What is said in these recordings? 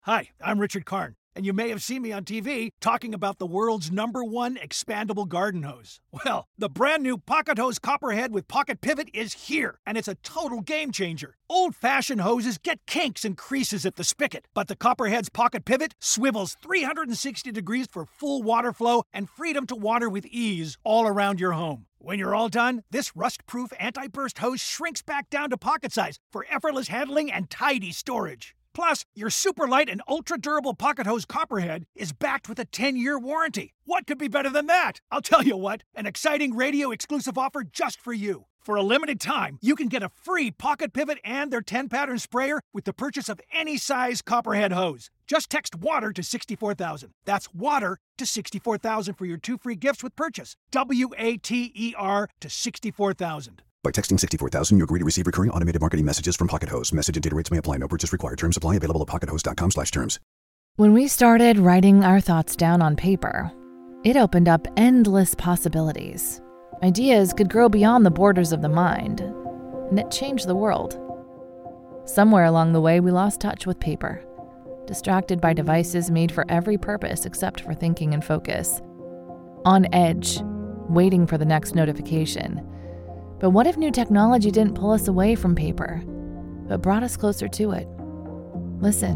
Hi, I'm Richard Karn, and you may have seen me on TV talking about the world's #1 expandable garden hose. Well, the brand new Pocket Hose Copperhead with Pocket Pivot is here, and it's a total game changer. Old-fashioned hoses get kinks and creases at the spigot, but the Copperhead's Pocket Pivot swivels 360 degrees for full water flow and freedom to water with ease all around your home. When you're all done, this rust-proof anti-burst hose shrinks back down to pocket size for effortless handling and tidy storage. Plus, your super light and ultra-durable Pocket Hose Copperhead is backed with a 10-year warranty. What could be better than that? I'll tell you what, an exciting radio-exclusive offer just for you. For a limited time, you can get a free Pocket Pivot and their 10-pattern sprayer with the purchase of any size Copperhead hose. Just text WATER to 64,000. That's WATER to 64,000 for your 2 free gifts with purchase. WATER to 64,000. By texting 64,000, you agree to receive recurring automated marketing messages from Pocket Hose. Message and data rates may apply. No purchase required. Terms apply. Available at pockethose.com/terms. When we started writing our thoughts down on paper, it opened up endless possibilities. Ideas could grow beyond the borders of the mind, and it changed the world. Somewhere along the way, we lost touch with paper, distracted by devices made for every purpose except for thinking and focus. On edge, waiting for the next notification. But what if new technology didn't pull us away from paper, but brought us closer to it? Listen.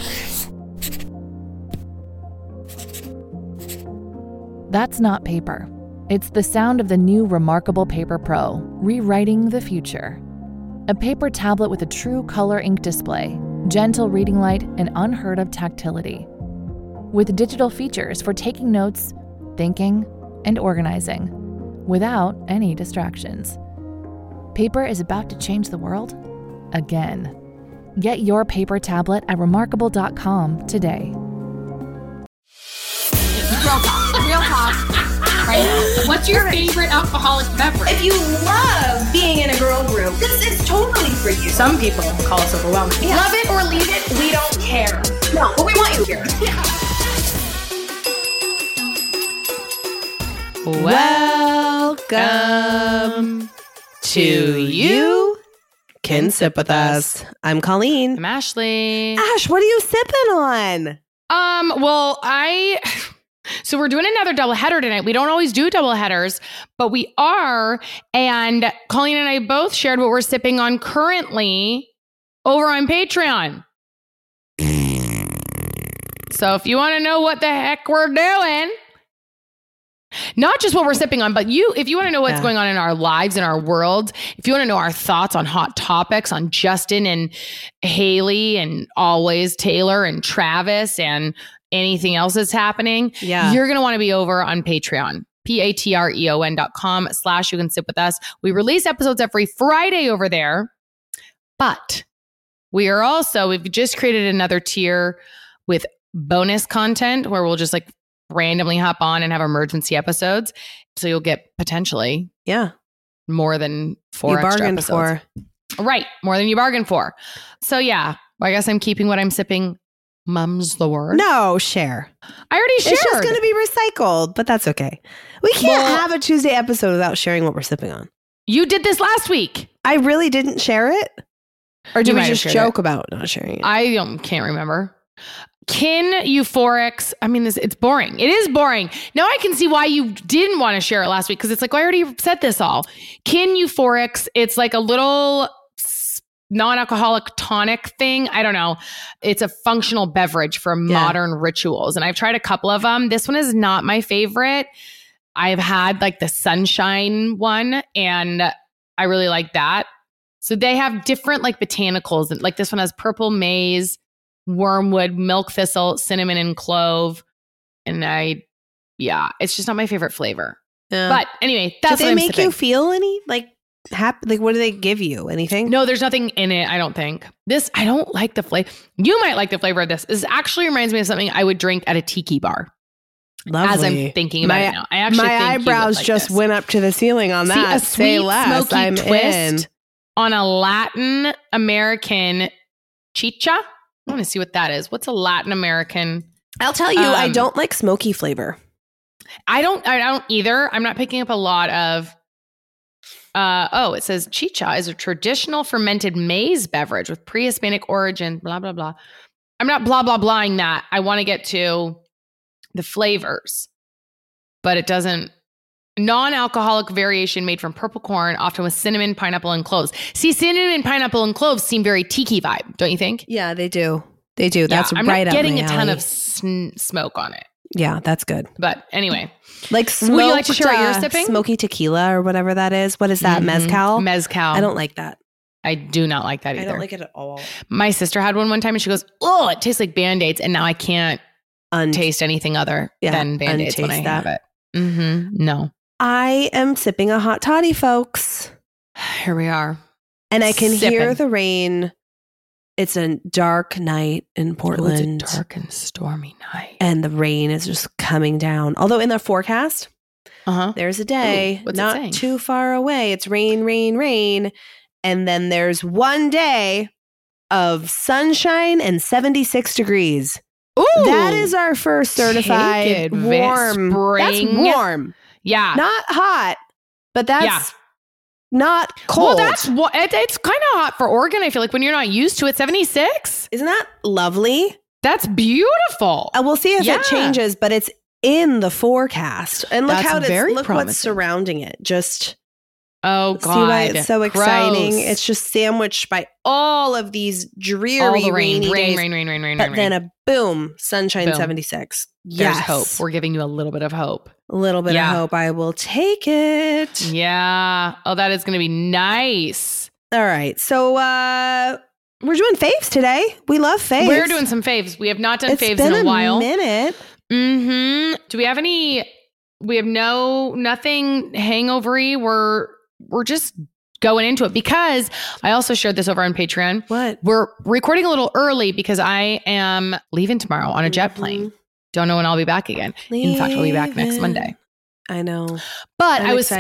That's not paper. It's the sound of the new Remarkable Paper Pro, rewriting the future. A paper tablet with a true color ink display, gentle reading light, and unheard of tactility. With digital features for taking notes, thinking, and organizing, without any distractions. Paper is about to change the world again. Get your paper tablet at remarkable.com today. Real talk, right now. What's your favorite alcoholic beverage? If you love being in a girl group, this is totally for you. Some people call us overwhelming. Yeah. Love it or leave it, we don't care. No, but we want you here. Yeah. Welcome to You Can Sip With Us. I'm Colleen. I'm Ashley. Ash, what are you sipping on? So we're doing another doubleheader tonight. We don't always do doubleheaders, but we are. And Colleen and I both shared what we're sipping on currently over on Patreon. So if you want to know what the heck we're doing, not just what we're sipping on, but if you want to know what's going on in our lives, in our world, if you want to know our thoughts on hot topics, on Justin and Haley and always Taylor and Travis and anything else that's happening, you're going to want to be over on Patreon. patreon.com/you can sip with us. We release episodes every Friday over there, but we've just created another tier with bonus content where we'll just randomly hop on and have emergency episodes. So you'll get potentially more than 4 extra episodes. Right. More than you bargained for. So I guess I'm keeping what I'm sipping. Mum's the word. No, share. I already shared. It's just going to be recycled, but that's okay. We can't have a Tuesday episode without sharing what we're sipping on. You did this last week. I really didn't share it? Or did we just joke about not sharing it? I can't remember. Kin Euphorics. I mean, it's boring. It is boring. Now I can see why you didn't want to share it last week, because it's I already said this all. Kin Euphorics. It's like a little non-alcoholic tonic thing. I don't know. It's a functional beverage for modern rituals. And I've tried a couple of them. This one is not my favorite. I've had the sunshine one, and I really like that. So they have different botanicals. And this one has purple maize, wormwood, milk thistle, cinnamon, and clove. And it's just not my favorite flavor. Yeah. But anyway, that's what I'm sipping. Do they make you feel any happy? What do they give you? Anything? No, there's nothing in it. I don't think. I don't like the flavor. You might like the flavor of this. This actually reminds me of something I would drink at a tiki bar. Lovely. As I'm thinking about it now. I actually think eyebrows just went up to the ceiling on that. See, a sweet, smoky twist on a Latin American chicha. I want to see what that is. What's a Latin American? I'll tell you, I don't like smoky flavor. I don't either. I'm not picking up a lot of. It says chicha is a traditional fermented maize beverage with pre-Hispanic origin. Blah blah blah. I'm not blah, blah, blahing that. I want to get to the flavors, but it doesn't. Non-alcoholic variation made from purple corn, often with cinnamon, pineapple, and cloves. See, cinnamon, pineapple, and cloves seem very tiki vibe, don't you think? Yeah, they do. They do. That's I'm right not getting up my a ton alley. of smoke on it. Yeah, that's good. But anyway. Like smoked, would you like to share what you're sipping? Smoky tequila or whatever that is. What is that? Mezcal? Mezcal. I don't like that. I do not like that either. I don't like it at all. My sister had one time and she goes, oh, it tastes like Band-Aids. And now I can't taste anything other than Band-Aids when I have it. No. I am sipping a hot toddy, folks. Here we are. And I can hear the rain. It's a dark night in Portland. It's a dark and stormy night. And the rain is just coming down. Although in the forecast, there's a day not too far away. It's rain, rain, rain. And then there's one day of sunshine and 76 degrees. Ooh, that is our first certified warm. Spring. That's warm. Yeah. Not hot, but that's not cold. Well, it's kind of hot for Oregon. I feel like when you're not used to it, 76. Isn't that lovely? That's beautiful. We'll see if it changes, but it's in the forecast. And look look what's surrounding it. Just oh god, see why it's so exciting. It's just sandwiched by all of these dreary rainy days. Rain. But then a boom, sunshine 76. There's hope. We're giving you a little bit of hope. A little bit of hope. I will take it. Yeah. Oh, that is going to be nice. All right. So we're doing faves today. We love faves. We're doing some faves. We have not done faves in a while. It's been a minute. Do we have any? We have nothing hangovery. We're just going into it because I also shared this over on Patreon. What? We're recording a little early because I am leaving tomorrow on a jet plane. Don't know when I'll be back again. In fact, I'll be back next Monday. I know. But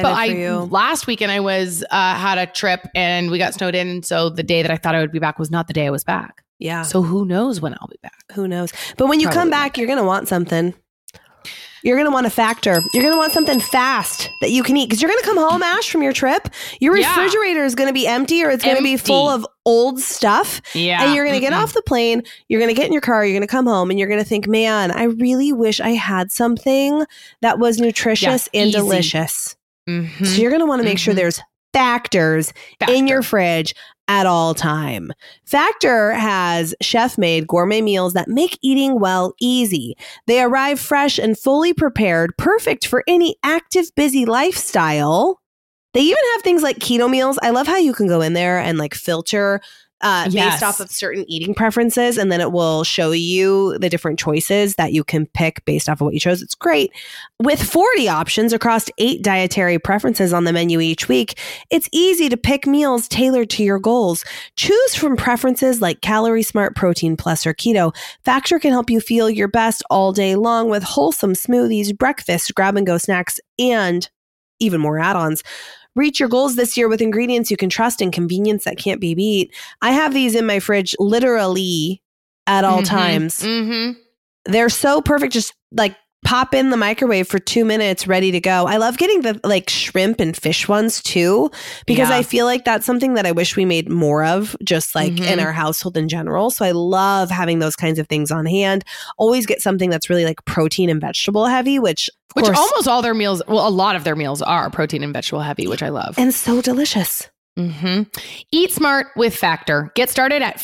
last weekend I was had a trip and we got snowed in. So the day that I thought I would be back was not the day I was back. Yeah. So who knows when I'll be back? Who knows? But when you come back, you're going to want something. You're going to want a Factor. You're going to want something fast that you can eat because you're going to come home, Ash, from your trip. Your refrigerator is going to be empty or it's going to be full of old stuff. Yeah. And you're going to get off the plane. You're going to get in your car. You're going to come home and you're going to think, man, I really wish I had something that was nutritious and delicious. Mm-hmm. So you're going to want to make sure there's Factors in your fridge at all time. Factor has chef-made gourmet meals that make eating well easy. They arrive fresh and fully prepared, perfect for any active, busy lifestyle. They even have things like keto meals. I love how you can go in there and like filter based off of certain eating preferences, and then it will show you the different choices that you can pick based off of what you chose. It's great. With 40 options across 8 dietary preferences on the menu each week, it's easy to pick meals tailored to your goals. Choose from preferences like Calorie Smart, Protein Plus, or Keto. Factor can help you feel your best all day long with wholesome smoothies, breakfast, grab-and-go snacks, and even more add-ons. Reach your goals this year with ingredients you can trust and convenience that can't be beat. I have these in my fridge literally at all times. Mm-hmm. They're so perfect. Just like pop in the microwave for 2 minutes, ready to go. I love getting the like shrimp and fish ones too, because I feel like that's something that I wish we made more of, just like in our household in general. So I love having those kinds of things on hand. Always get something that's really like protein and vegetable heavy, which almost all their meals, well, a lot of their meals are protein and vegetable heavy, which I love. And so delicious. Mm-hmm. Eat smart with Factor. Get started at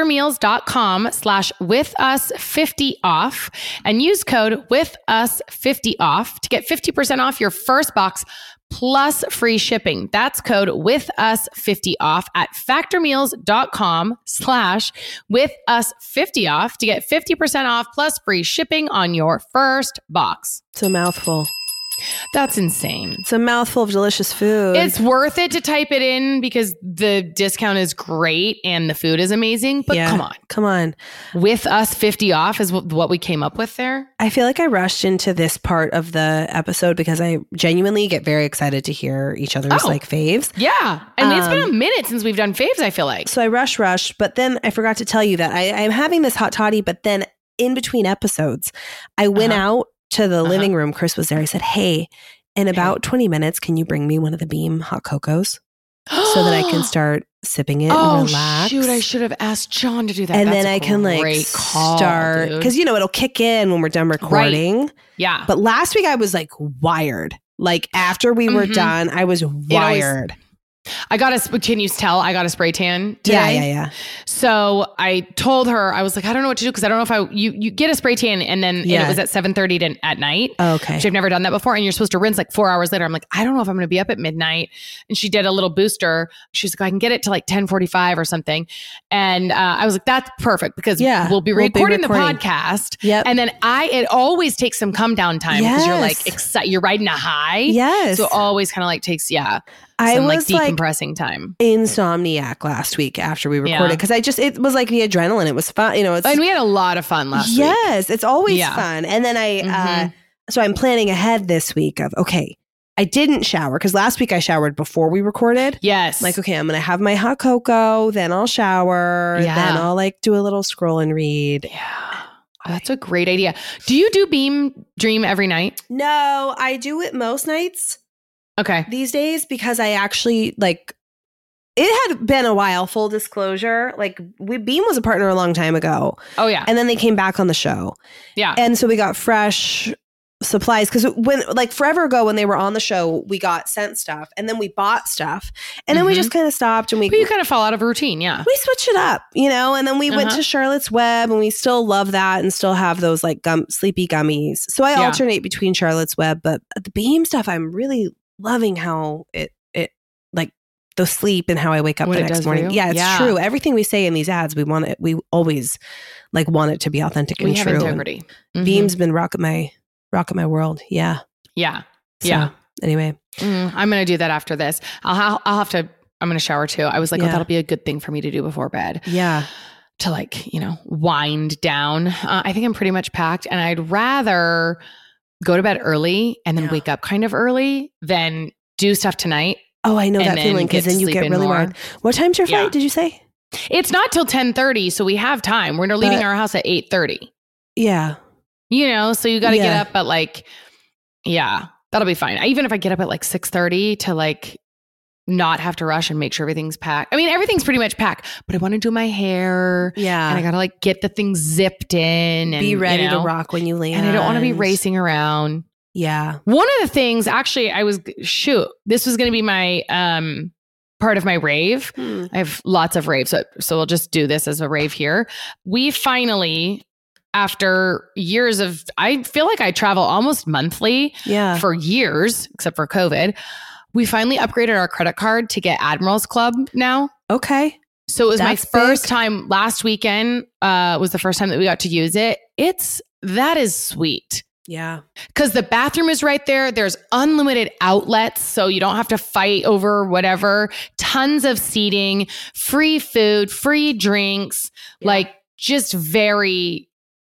factormeals.com/withus50off and use code withus50off to get 50% off your first box plus free shipping. That's code withus50off at factormeals.com/withus50off to get 50% off plus free shipping on your first box. It's a mouthful. That's insane. It's a mouthful of delicious food. It's worth it to type it in because the discount is great and the food is amazing. But come on. With us 50 off is what we came up with there. I feel like I rushed into this part of the episode because I genuinely get very excited to hear each other's like faves. Yeah. And it's been a minute since we've done faves, I feel like. So I rushed, but then I forgot to tell you that I'm having this hot toddy, but then in between episodes, I went out to the living room. Chris was there. I said, hey, in about 20 minutes, can you bring me one of the Beam hot cocos? so that I can start sipping it and relax. Shoot, I should have asked John to do that. And That's then I can like start, because it'll kick in when we're done recording. Right. Yeah. But last week I was like wired. Like after we were done, I was wired. Can you tell I got a spray tan today? Yeah. So I told her, I was like, I don't know what to do because I don't know if you get a spray tan and then and it was at 7:30 at night. Okay. Which I've never done that before. And you're supposed to rinse like 4 hours later. I'm like, I don't know if I'm going to be up at midnight. And she did a little booster. She's like, I can get it to like 10:45 or something. And I was like, that's perfect because we'll be recording the podcast. Yep. And then it always takes some come down time because you're like you're riding a high. Yes. So it always kind of like takes, I some was like decompressing time. Insomniac last week after we recorded because it was like the adrenaline. It was fun, and we had a lot of fun last week. Yes, it's always fun. And then so I'm planning ahead this week of I didn't shower because last week I showered before we recorded. Yes, like I'm gonna have my hot cocoa, then I'll shower, then I'll like do a little scroll and read. Yeah. That's a great idea. Do you do Beam Dream every night? No, I do it most nights. Okay. These days because I actually it had been a while, full disclosure. Like Beam was a partner a long time ago. Oh yeah. And then they came back on the show. Yeah. And so we got fresh supplies because when forever ago when they were on the show, we got sent stuff and then we bought stuff and then we just kind of stopped and you kind of fall out of routine. Yeah. We switched it up, and then we went to Charlotte's Web and we still love that and still have those sleepy gummies. So I alternate between Charlotte's Web, but the Beam stuff, I'm really loving how it like the sleep and how I wake up the next morning. Yeah, it's true. Everything we say in these ads, we always want it to be authentic and true. We have integrity. Beam's been rocking my world. Yeah. Yeah. So, anyway, I'm going to do that after this. I'll have to, I'm going to shower too. I was like, that'll be a good thing for me to do before bed. Yeah. To wind down. I think I'm pretty much packed and I'd rather go to bed early and then wake up kind of early than do stuff tonight. Oh, I know that feeling because then you get really wired. What time's your flight? Did you say? It's not till 10:30, so we have time. We're leaving our house at 8:30. Yeah. So you got to get up at that'll be fine. Even if I get up at 6:30 to not have to rush and make sure everything's packed. I mean, everything's pretty much packed, but I want to do my hair. Yeah. And I got to get the thing zipped in and be ready to rock when you land. And I don't want to be racing around. Yeah. One of the things, actually, this was going to be my part of my rave. I have lots of raves, so we'll just do this as a rave here. We finally, after years of, I feel like I travel almost monthly for years, except for COVID. We finally upgraded our credit card to get Admirals Club now. Okay. So it was my first time last weekend, was the first time that we got to use it. That is sweet. Yeah. Because the bathroom is right there. There's unlimited outlets. So you don't have to fight over whatever. Tons of seating, free food, free drinks, just very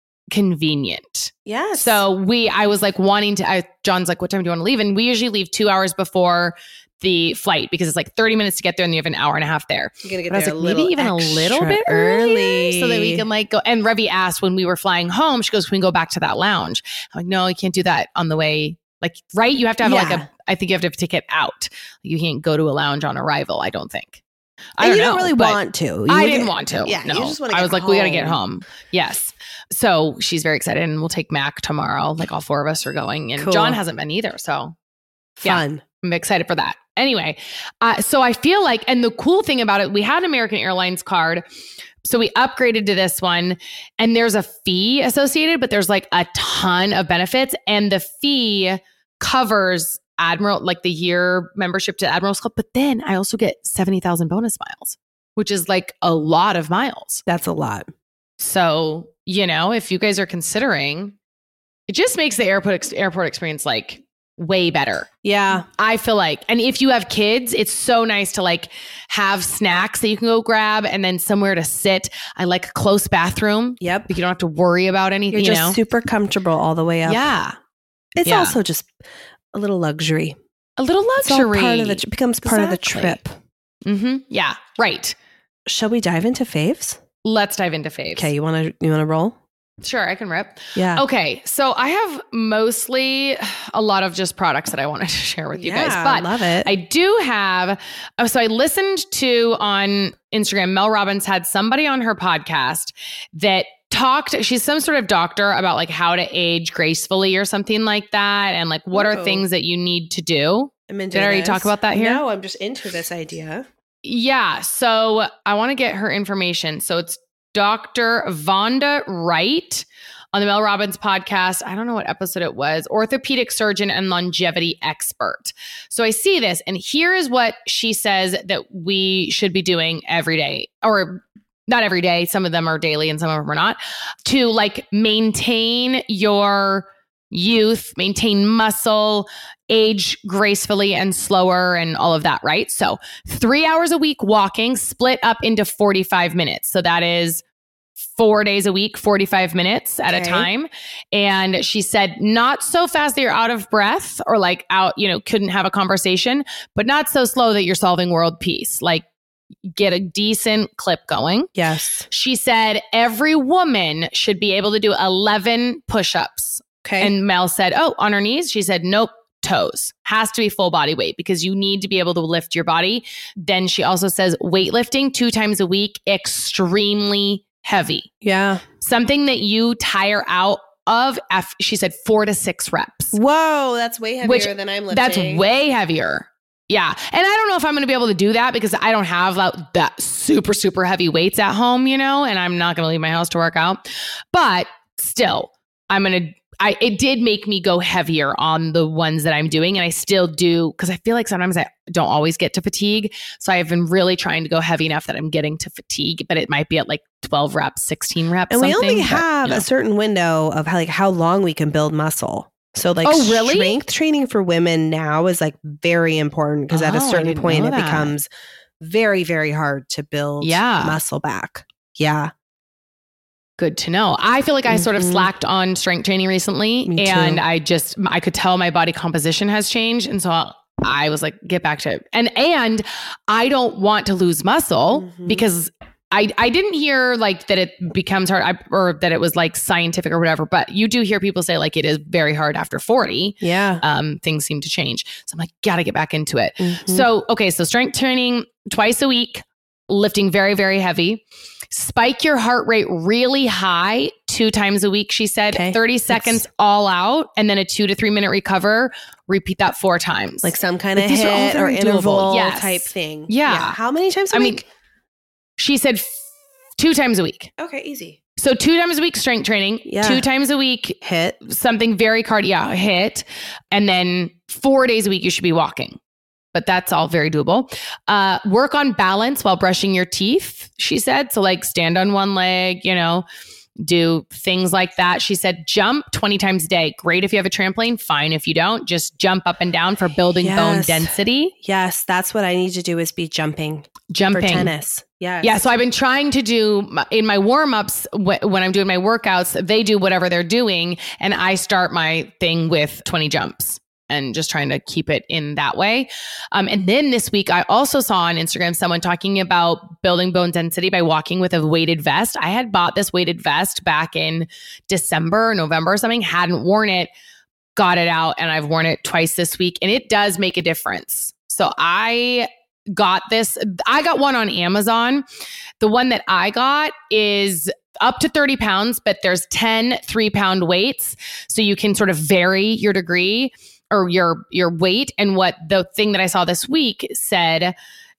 convenient. Yes. So I was John's like, what time do you want to leave? And we usually leave 2 hours before the flight because it's 30 minutes to get there and you have an hour and a half there. You're gonna get there maybe even a little bit early so that we can go. And Revy asked when we were flying home, she goes, can we go back to that lounge? I'm like, no, you can't do that on the way. Right? You have to have I think you have to have a ticket out. You can't go to a lounge on arrival, I don't think. You don't really want to. I didn't want to. Yeah. No. You just want to I was home. we got to get home. Yes. So she's very excited and we'll take Mac tomorrow. All four of us are going and John hasn't been either. So fun. I'm excited for that. Anyway, so I feel and the cool thing about it, we had an American Airlines card. So we upgraded to this one and there's a fee associated, but there's a ton of benefits and the fee covers Admiral, the year membership to Admirals Club. But then I also get 70,000 bonus miles, which is a lot of miles. That's a lot. So, if you guys are considering, it just makes the airport experience way better. Yeah. I feel and if you have kids, it's so nice to have snacks that you can go grab and then somewhere to sit. I like a close bathroom. Yep. You don't have to worry about anything. You're just super comfortable all the way up. Yeah. It's also just a little luxury. A little luxury. It becomes part of the trip. Mm-hmm. Yeah. Right. Shall we dive into faves? Let's dive into faves. Okay. You want to roll? Sure, I can rip. Yeah. Okay, so I have mostly a lot of just products that I wanted to share with you guys. But love it. I do have, so I listened to on Instagram, Mel Robbins had somebody on her podcast that talked, she's some sort of doctor, about like how to age gracefully or something like that. And like, what are things that you need to do? Did I already talk about that here? No, I'm just into this idea. Yeah. So I want to get her information. So it's Dr. Vonda Wright on the Mel Robbins podcast. I don't know what episode it was. Orthopedic surgeon and longevity expert. So I see this, and here is what she says that we should be doing every day, or not every day. Some of them are daily and some of them are not, to like maintain your youth, maintain muscle, age gracefully and slower and all of that, right? So 3 hours a week walking, split up into 45 minutes. So that is 4 days a week, 45 minutes at a time. And she said, not so fast that you're out of breath or like out, couldn't have a conversation, but not so slow that you're solving world peace. Like, get a decent clip going. Yes. She said every woman should be able to do 11 push-ups. Okay. And Mel said, oh, on her knees? She said, nope, toes. Has to be full body weight because you need to be able to lift your body. Then she also says weightlifting 2 times a week, extremely heavy. Yeah. Something that you tire out of, she said 4 to 6 reps. Whoa, that's way heavier than I'm lifting. That's way heavier. Yeah. And I don't know if I'm going to be able to do that because I don't have that super, super heavy weights at home, and I'm not going to leave my house to work out. But still, it did make me go heavier on the ones that I'm doing. And I still do, because I feel like sometimes I don't always get to fatigue. So I've been really trying to go heavy enough that I'm getting to fatigue, but it might be at like 12 reps, 16 reps. And we only have a certain window of how long we can build muscle. So like strength training for women now is like very important because at a certain point it becomes very, very hard to build muscle back. Yeah. Good to know. I feel like I sort of slacked on strength training recently, and I could tell my body composition has changed. And so I was like, get back to it. And I don't want to lose muscle because I didn't hear like that it becomes hard or that it was like scientific or whatever, but you do hear people say like it is very hard after 40. Yeah. Things seem to change. So I'm like, gotta get back into it. So, okay. So strength training twice a week, lifting very, very heavy. Spike your heart rate really high 2 times a week, she said. 30 seconds all out, and then a 2 to 3 minute recover. Repeat that 4 times. Like some kind of hit or interval type thing. Yeah. How many times a week? She said 2 times a week. Okay, easy. So 2 times a week strength training, 2 times a week hit, something very cardio hit, and then 4 days a week you should be walking. But that's all very doable. Work on balance while brushing your teeth, she said. So like stand on one leg, do things like that. She said, jump 20 times a day. Great if you have a trampoline. Fine if you don't. Just jump up and down for building bone density. Yes, that's what I need to do is be jumping. For tennis. Yes. Yeah. So I've been trying to do in my warm-ups when I'm doing my workouts, they do whatever they're doing. And I start my thing with 20 jumps. And just trying to keep it in that way. And then this week, I also saw on Instagram someone talking about building bone density by walking with a weighted vest. I had bought this weighted vest back in December, November or something, hadn't worn it, got it out, and I've worn it twice this week. And it does make a difference. So I got one on Amazon. The one that I got is up to 30 pounds, but there's 10 3-pound weights. So you can sort of vary your degree or your weight. And what the thing that I saw this week said,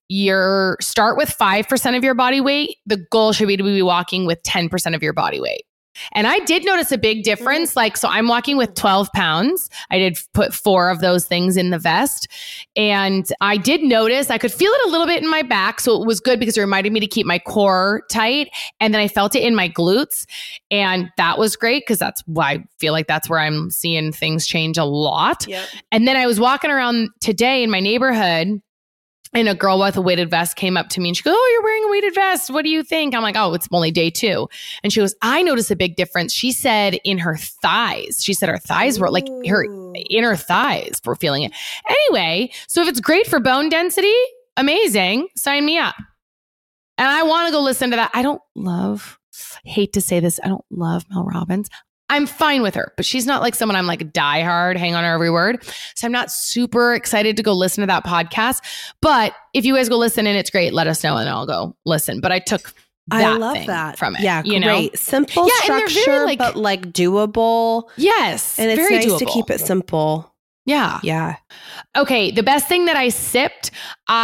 start with 5% of your body weight. The goal should be to be walking with 10% of your body weight. And I did notice a big difference. So I'm walking with 12 pounds. I did put 4 of those things in the vest. And I did notice, I could feel it a little bit in my back. So it was good because it reminded me to keep my core tight. And then I felt it in my glutes. And that was great because that's why I feel like that's where I'm seeing things change a lot. Yep. And then I was walking around today in my neighborhood, and a girl with a weighted vest came up to me and she goes, oh, you're wearing a weighted vest. What do you think? I'm like, oh, it's only day 2. And she goes, I noticed a big difference. She said in her thighs. She said her thighs were like her inner thighs were feeling it. Anyway, so if it's great for bone density, amazing. Sign me up. And I want to go listen to that. I don't love hate to say this, I don't love Mel Robbins. I'm fine with her, but she's not like someone I'm like diehard, hang on her every word. So I'm not super excited to go listen to that podcast. But if you guys go listen and it's great, let us know and I'll go listen. But I took I love that from it. Yeah, you great. know? Simple structure, but like doable. Yes. And it's very nice doable. to keep it simple. Yeah. Yeah. Okay. The best thing that I sipped,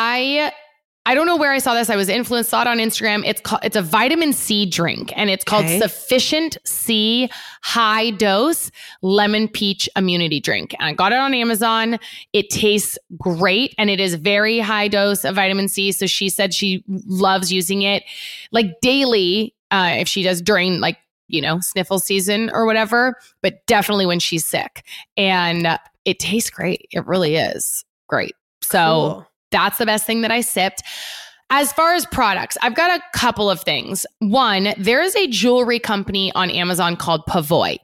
I don't know where I saw this. I was influenced, saw it on Instagram. It's a vitamin C drink and it's called Sufficient C High Dose Lemon Peach Immunity Drink. And I got it on Amazon. It tastes great and it is very high dose of vitamin C. So she said she loves using it like daily if she does during like, you know, sniffle season or whatever, but definitely when she's sick. And it tastes great. It really is great. So Cool. That's the best thing that I sipped. As far as products, I've got a couple of things. One, there is a jewelry company on Amazon called Pavoi,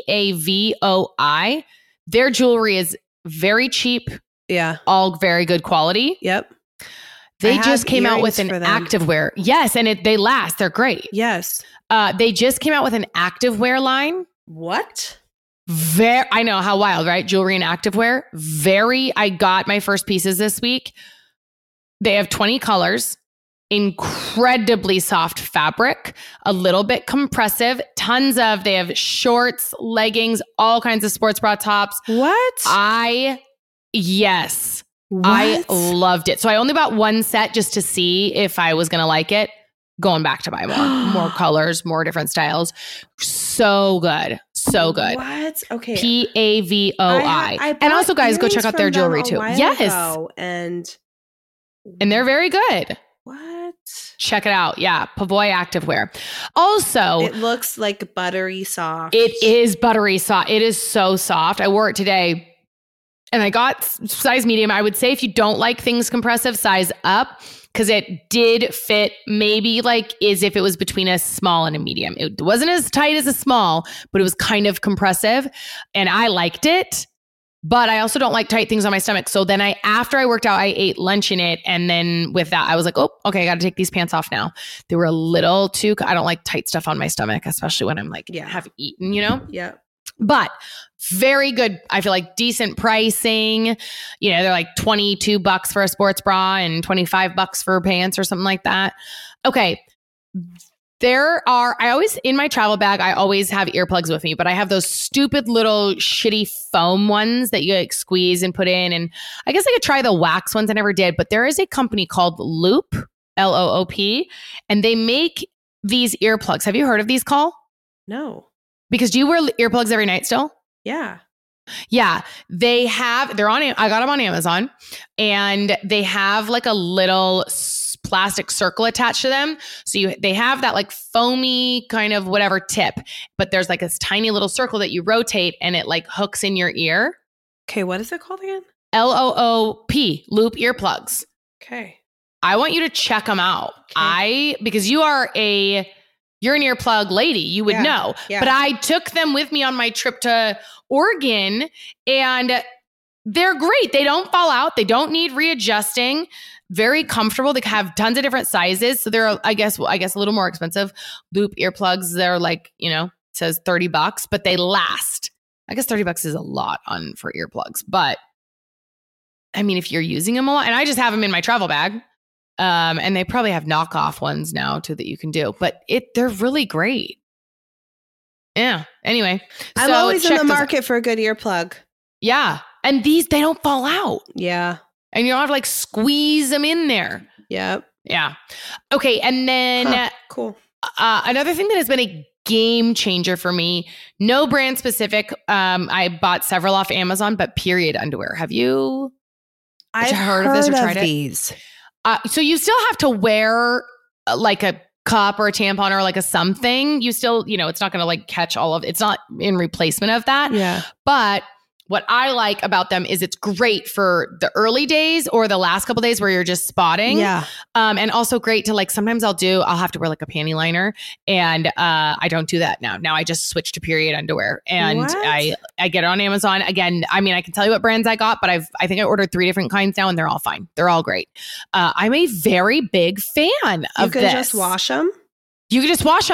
Pavoi. Their jewelry is very cheap. Yeah. All very good quality. Yep. They just came out with an activewear. Yes, and they last. They're great. Yes. They just came out with an activewear line. What? I know, how wild, right? Jewelry and activewear. I got my first pieces this week. They have 20 colors, incredibly soft fabric, a little bit compressive, they have shorts, leggings, all kinds of sports bra tops. What? Yes. What? I loved it. So I only bought one set just to see if I was going to like it. Going back to buy more colors, more different styles. So good. So good. What? Okay. Pavoi. And also, guys, go check out their jewelry too. Yes. And they're very good. What? Check it out. Yeah. Pavoi activewear. Also, it looks like buttery soft. It is buttery soft. It is so soft. I wore it today and I got size medium. I would say if you don't like things compressive, size up. Because it did fit maybe like as if it was between a small and a medium. It wasn't as tight as a small, but it was kind of compressive. And I liked it. But I also don't like tight things on my stomach. So then after I worked out, I ate lunch in it. And then with that, I was like, oh, okay, I got to take these pants off now. They were a little too, I don't like tight stuff on my stomach, especially when I'm like, have eaten, you know? Yeah. But very good. I feel like decent pricing. You know, they're like $22 for a sports bra and $25 for pants or something like that. Okay. In my travel bag, I always have earplugs with me, but I have those stupid little shitty foam ones that you like squeeze and put in. And I guess I could try the wax ones. I never did, but there is a company called Loop, Loop, and they make these earplugs. Have you heard of these, Call? No. Because do you wear earplugs every night still? Yeah. Yeah. I got them on Amazon and they have like a little plastic circle attached to them. So they have that like foamy kind of whatever tip, but there's like this tiny little circle that you rotate and it like hooks in your ear. Okay. What is it called again? Loop, Loop earplugs. Okay. I want you to check them out. Okay. Because you're an earplug lady, you would know. Yeah. But I took them with me on my trip to Oregon and they're great. They don't fall out. They don't need readjusting. Very comfortable. They have tons of different sizes. So they're, I guess a little more expensive. Loop earplugs, they're like, it says $30, but they last. I guess $30 is a lot for earplugs. But I mean, if you're using them a lot, and I just have them in my travel bag. And they probably have knockoff ones now too that you can do, but they're really great. Yeah. Anyway, I'm always in the market for a good earplug. Yeah. And they don't fall out. Yeah. And you don't have to like squeeze them in there. Yep. Yeah. Okay. And then cool. Another thing that has been a game changer for me, no brand specific. I bought several off Amazon, but period underwear. Have you heard of this or tried these? So you still have to wear like a cup or a tampon or like a something. You still, it's not going to like catch all of it. It's not in replacement of that. Yeah. But what I like about them is it's great for the early days or the last couple days where you're just spotting. Yeah. And also great to like, sometimes I'll have to wear like a panty liner and I don't do that now. Now I just switch to period underwear and I get it on Amazon. Again, I mean, I can tell you what brands I got, but I think I ordered 3 different kinds now and they're all fine. They're all great. I'm a very big fan of this. You can just wash them? You can just wash them.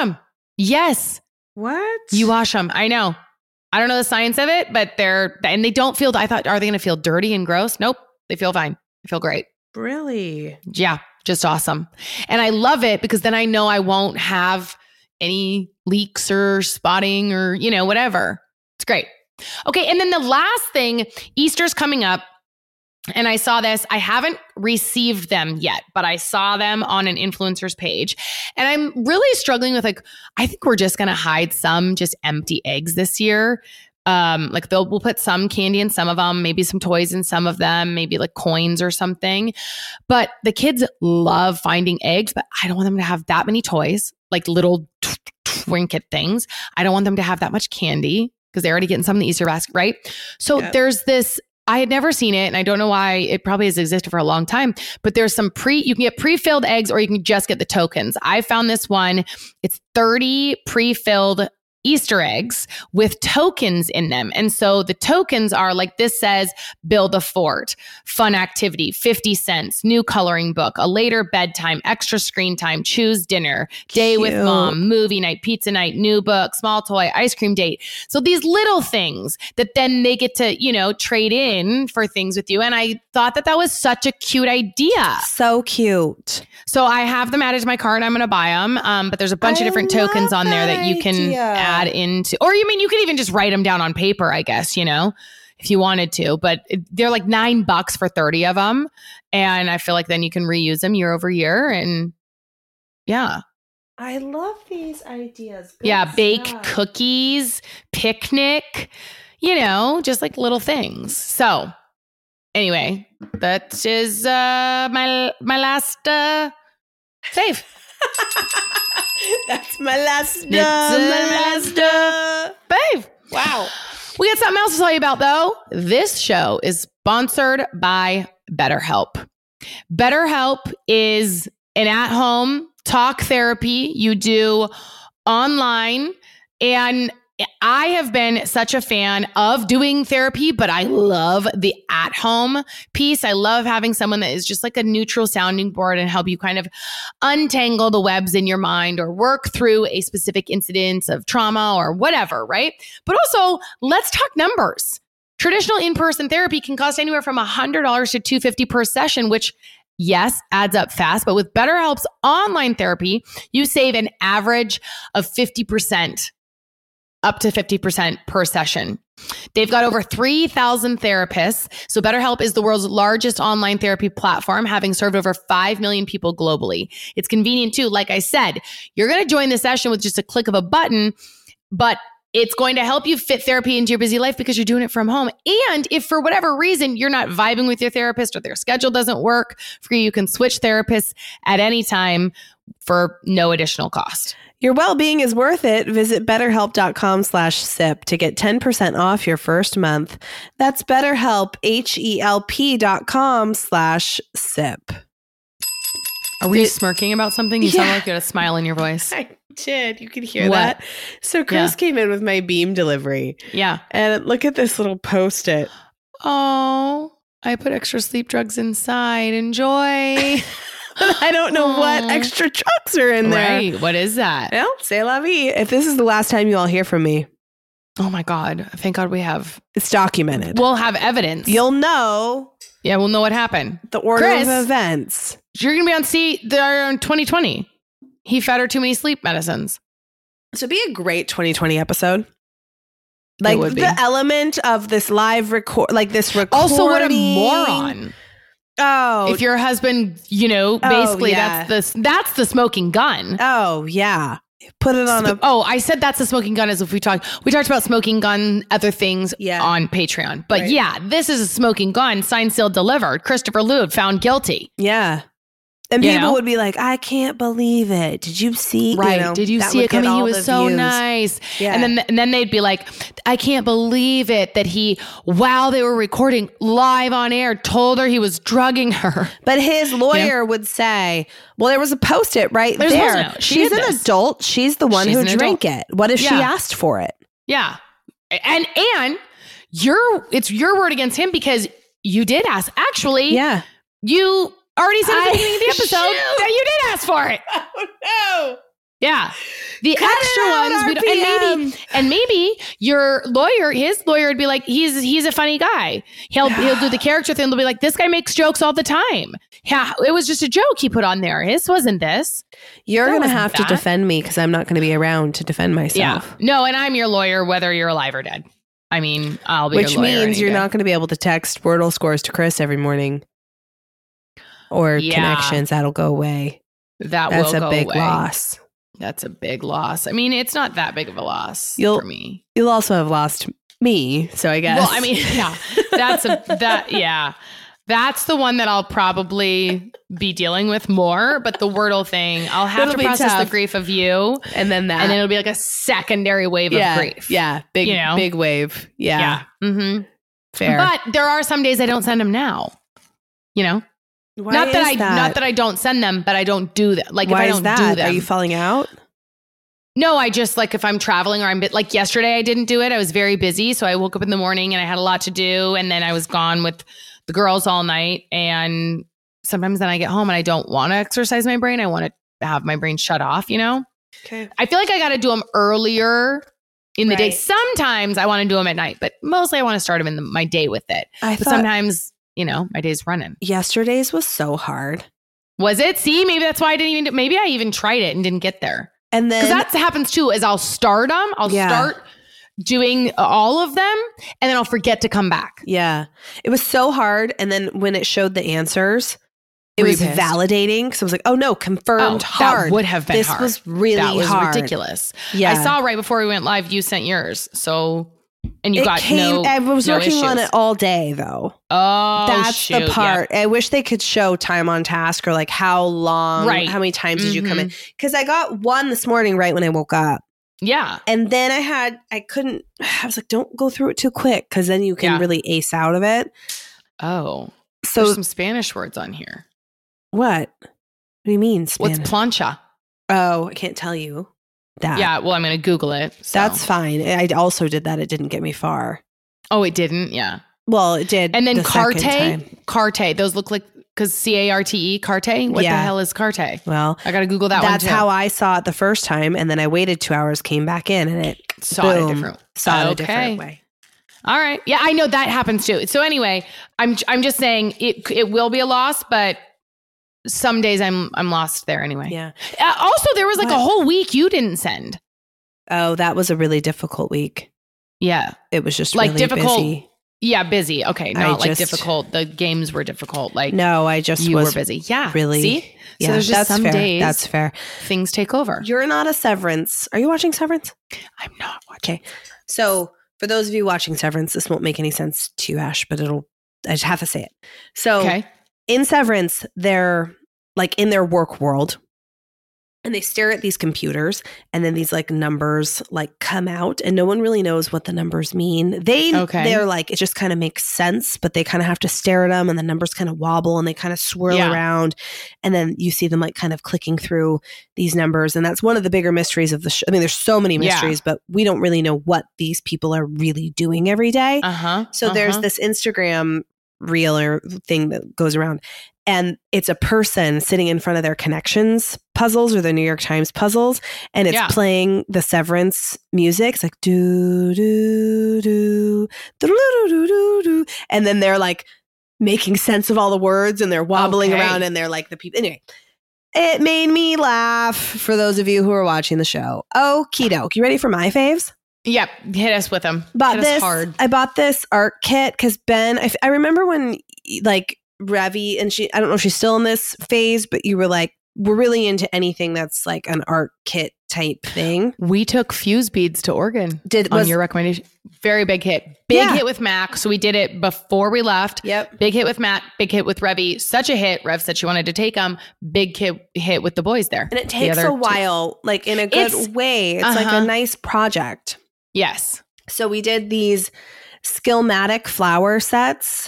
Yes. What? You wash them. I know. I don't know the science of it, but they don't feel, I thought, are they going to feel dirty and gross? Nope. They feel fine. They feel great. Really? Yeah. Just awesome. And I love it because then I know I won't have any leaks or spotting or, whatever. It's great. Okay. And then the last thing, Easter's coming up. And I saw this. I haven't received them yet, but I saw them on an influencer's page. And I'm really struggling with I think we're just going to hide some just empty eggs this year. We'll put some candy in some of them, maybe some toys in some of them, maybe like coins or something. But the kids love finding eggs, but I don't want them to have that many toys, like little trinket things. I don't want them to have that much candy because they're already getting some in the Easter basket, right? So there's this. I had never seen it, and I don't know why. It probably has existed for a long time, but there's some you can get pre-filled eggs or you can just get the tokens. I found this one. It's 30 pre-filled Easter eggs with tokens in them. And so the tokens are like this says, build a fort, fun activity, 50 cents, new coloring book, a later bedtime, extra screen time, choose dinner, day with mom, movie night, pizza night, new book, small toy, ice cream date. So these little things that then they get to, trade in for things with you. And I thought that was such a cute idea. So cute. So I have them added to my cart. I'm going to buy them. But there's a bunch of different tokens on there that you can add into, or you can even just write them down on paper, I guess, if you wanted to, but they're like $9 for 30 of them. And I feel like then you can reuse them year over year. And yeah. I love these ideas. Good bake cookies, picnic, just like little things. So anyway, that is my last fave. That's my last fave. Wow. We got something else to tell you about, though. This show is sponsored by BetterHelp. BetterHelp is an at-home talk therapy you do online. And I have been such a fan of doing therapy, but I love the at-home piece. I love having someone that is just like a neutral sounding board and help you kind of untangle the webs in your mind or work through a specific incident of trauma or whatever, right? But also, let's talk numbers. Traditional in-person therapy can cost anywhere from $100 to $250 per session, which yes, adds up fast. But with BetterHelp's online therapy, you save an average of 50%. Up to 50% per session. They've got over 3,000 therapists. So BetterHelp is the world's largest online therapy platform, having served over 5 million people globally. It's convenient too. Like I said, you're going to join the session with just a click of a button, but it's going to help you fit therapy into your busy life because you're doing it from home. And if for whatever reason you're not vibing with your therapist or their schedule doesn't work for you, you can switch therapists at any time for no additional cost. Your well-being is worth it. Visit BetterHelp.com/sip to get 10% off your first month. That's BetterHelp, HELP.com/sip. Are we smirking about something? You sound like you had a smile in your voice. I did. You could hear that. So Chris came in with my Beam delivery. Yeah. And look at this little Post-it. Oh, I put extra sleep drugs inside. Enjoy. I don't know what extra drugs are in there. Right. What is that? Well, c'est la vie. If this is the last time you all hear from me. Oh my God. Thank God we have. It's documented. We'll have evidence. You'll know. Yeah, we'll know what happened. The order of events. You're going to be on there in 2020. He fed her too many sleep medicines. So it'd be a great 2020 episode. Like the element of this live this recording. Also, what a moron. Oh, if your husband, basically that's the smoking gun. Oh, yeah. Put it on I said that's the smoking gun as if we talked about smoking gun, other things on Patreon. But this is a smoking gun, signed, sealed, delivered. Christopher Loud found guilty. Yeah. And people would be like, I can't believe it. Did you see? Right. Did you see it coming? He was so nice. Yeah. And then they'd be like, I can't believe it that he, while they were recording live on air, told her he was drugging her. But his lawyer would say, well, there was a Post-it right there. She's an adult. She's the one who drank it. What if she asked for it? Yeah. And it's your word against him because you did ask. Actually, you already said at the beginning of the episode that you did ask for it. Oh, no. Yeah. The Cut extra it out, ones, we don't, and maybe your lawyer, his lawyer would be like, he's a funny guy. He'll do the character thing. They'll be like, this guy makes jokes all the time. Yeah, it was just a joke he put on there. His wasn't this. You're going to have to that. defend me because I'm not going to be around to defend myself. Yeah. No, and I'm your lawyer, whether you're alive or dead. I mean, I'll be Which your lawyer. means you're not going to be able to text Wordle scores to Chris every morning. Or connections. That'll go away. That's a big loss. That's a big loss. I mean, it's not that big of a loss for me. You'll also have lost me, so I guess. Well, I mean, yeah, that's the one that I'll probably be dealing with more. But the Wordle thing, I'll have to process the grief of you, and then it'll be like a secondary wave of grief. Yeah, big wave. Yeah. Mm-hmm. Fair. But there are some days I don't send them now. You know. Why not is that I don't send them, but I don't do that. Like, why if I don't do them. Are you falling out? No, I just like if I'm traveling or I'm like yesterday, I didn't do it. I was very busy. So I woke up in the morning and I had a lot to do. And then I was gone with the girls all night. And sometimes then I get home and I don't want to exercise my brain. I want to have my brain shut off, you know? Okay. I feel like I got to do them earlier in the day. Sometimes I want to do them at night, but mostly I want to start them in my day with it. But sometimes, you know, my day's running. Yesterday's was so hard. Was it? See, maybe that's why I didn't even, maybe I even tried it and didn't get there. And then, because that happens too, is I'll start them. I'll start doing all of them and then I'll forget to come back. Yeah. It was so hard. And then when it showed the answers, it was validating. Because I was like, oh no, confirmed hard. That would have been hard. This was really hard. Ridiculous. Yeah. I saw right before we went live, you sent yours. So, and you I was working on it all day though. Oh, that's the part. Yeah. I wish they could show time on task or like how long, how many times did you come in? Because I got one this morning right when I woke up. Yeah. And then I was like, don't go through it too quick because then you can really ace out of it. Oh. So there's some Spanish words on here. What? What do you mean Spanish? What's plancha? Oh, I can't tell you. That. Yeah, well, I'm going to Google it. So. That's fine. I also did that. It didn't get me far. Oh, it didn't? Yeah. Well, it did. And then carte. Those look like, because C-A-R-T-E, carte? What the hell is carte? Well, I got to Google that one too. That's how I saw it the first time. And then I waited 2 hours, came back in, and it saw it a different way. All right. Yeah, I know that happens too. So anyway, I'm just saying it will be a loss, but some days I'm lost there anyway. Yeah. Also, there was like a whole week you didn't send. Oh, that was a really difficult week. Yeah. It was just like really difficult. Busy. Yeah, busy. Okay, not like difficult. The games were difficult. Like no, you were busy. Yeah, really. See, yeah, so there's just some fair. days. That's fair. Things take over. You're not a Severance. Are you watching Severance? I'm not watching. Okay, so for those of you watching Severance, this won't make any sense to you, Ash, but I just have to say it. So in Severance, they're like in their work world. And they stare at these computers and then these like numbers like come out and no one really knows what the numbers mean. They're like, it just kind of makes sense, but they kind of have to stare at them and the numbers kind of wobble and they kind of swirl around. And then you see them like kind of clicking through these numbers. And that's one of the bigger mysteries of the show. I mean, there's so many mysteries, but we don't really know what these people are really doing every day. So there's this Instagram reel or thing that goes around. And it's a person sitting in front of their Connections puzzles or the New York Times puzzles. And it's playing the Severance music. It's like, do, do, do, do, do, do, do, do. And then they're like making sense of all the words and they're wobbling around and they're like the people. Anyway, it made me laugh for those of you who are watching the show. Okie doke. You ready for my faves? Yep. Hit us with them. I bought this art kit because Ben, I remember when like, Revi and I don't know if she's still in this phase, but you were like, we're really into anything that's like an art kit type thing. We took fuse beads to Oregon on your recommendation. Very big hit. Big hit with Mac. So we did it before we left. Yep. Big hit with Matt. Big hit with Revi. Such a hit. Rev said she wanted to take them. Big hit with the boys there. And it takes a while, like in a good way. It's like a nice project. Yes. So we did these Skillmatic flower sets.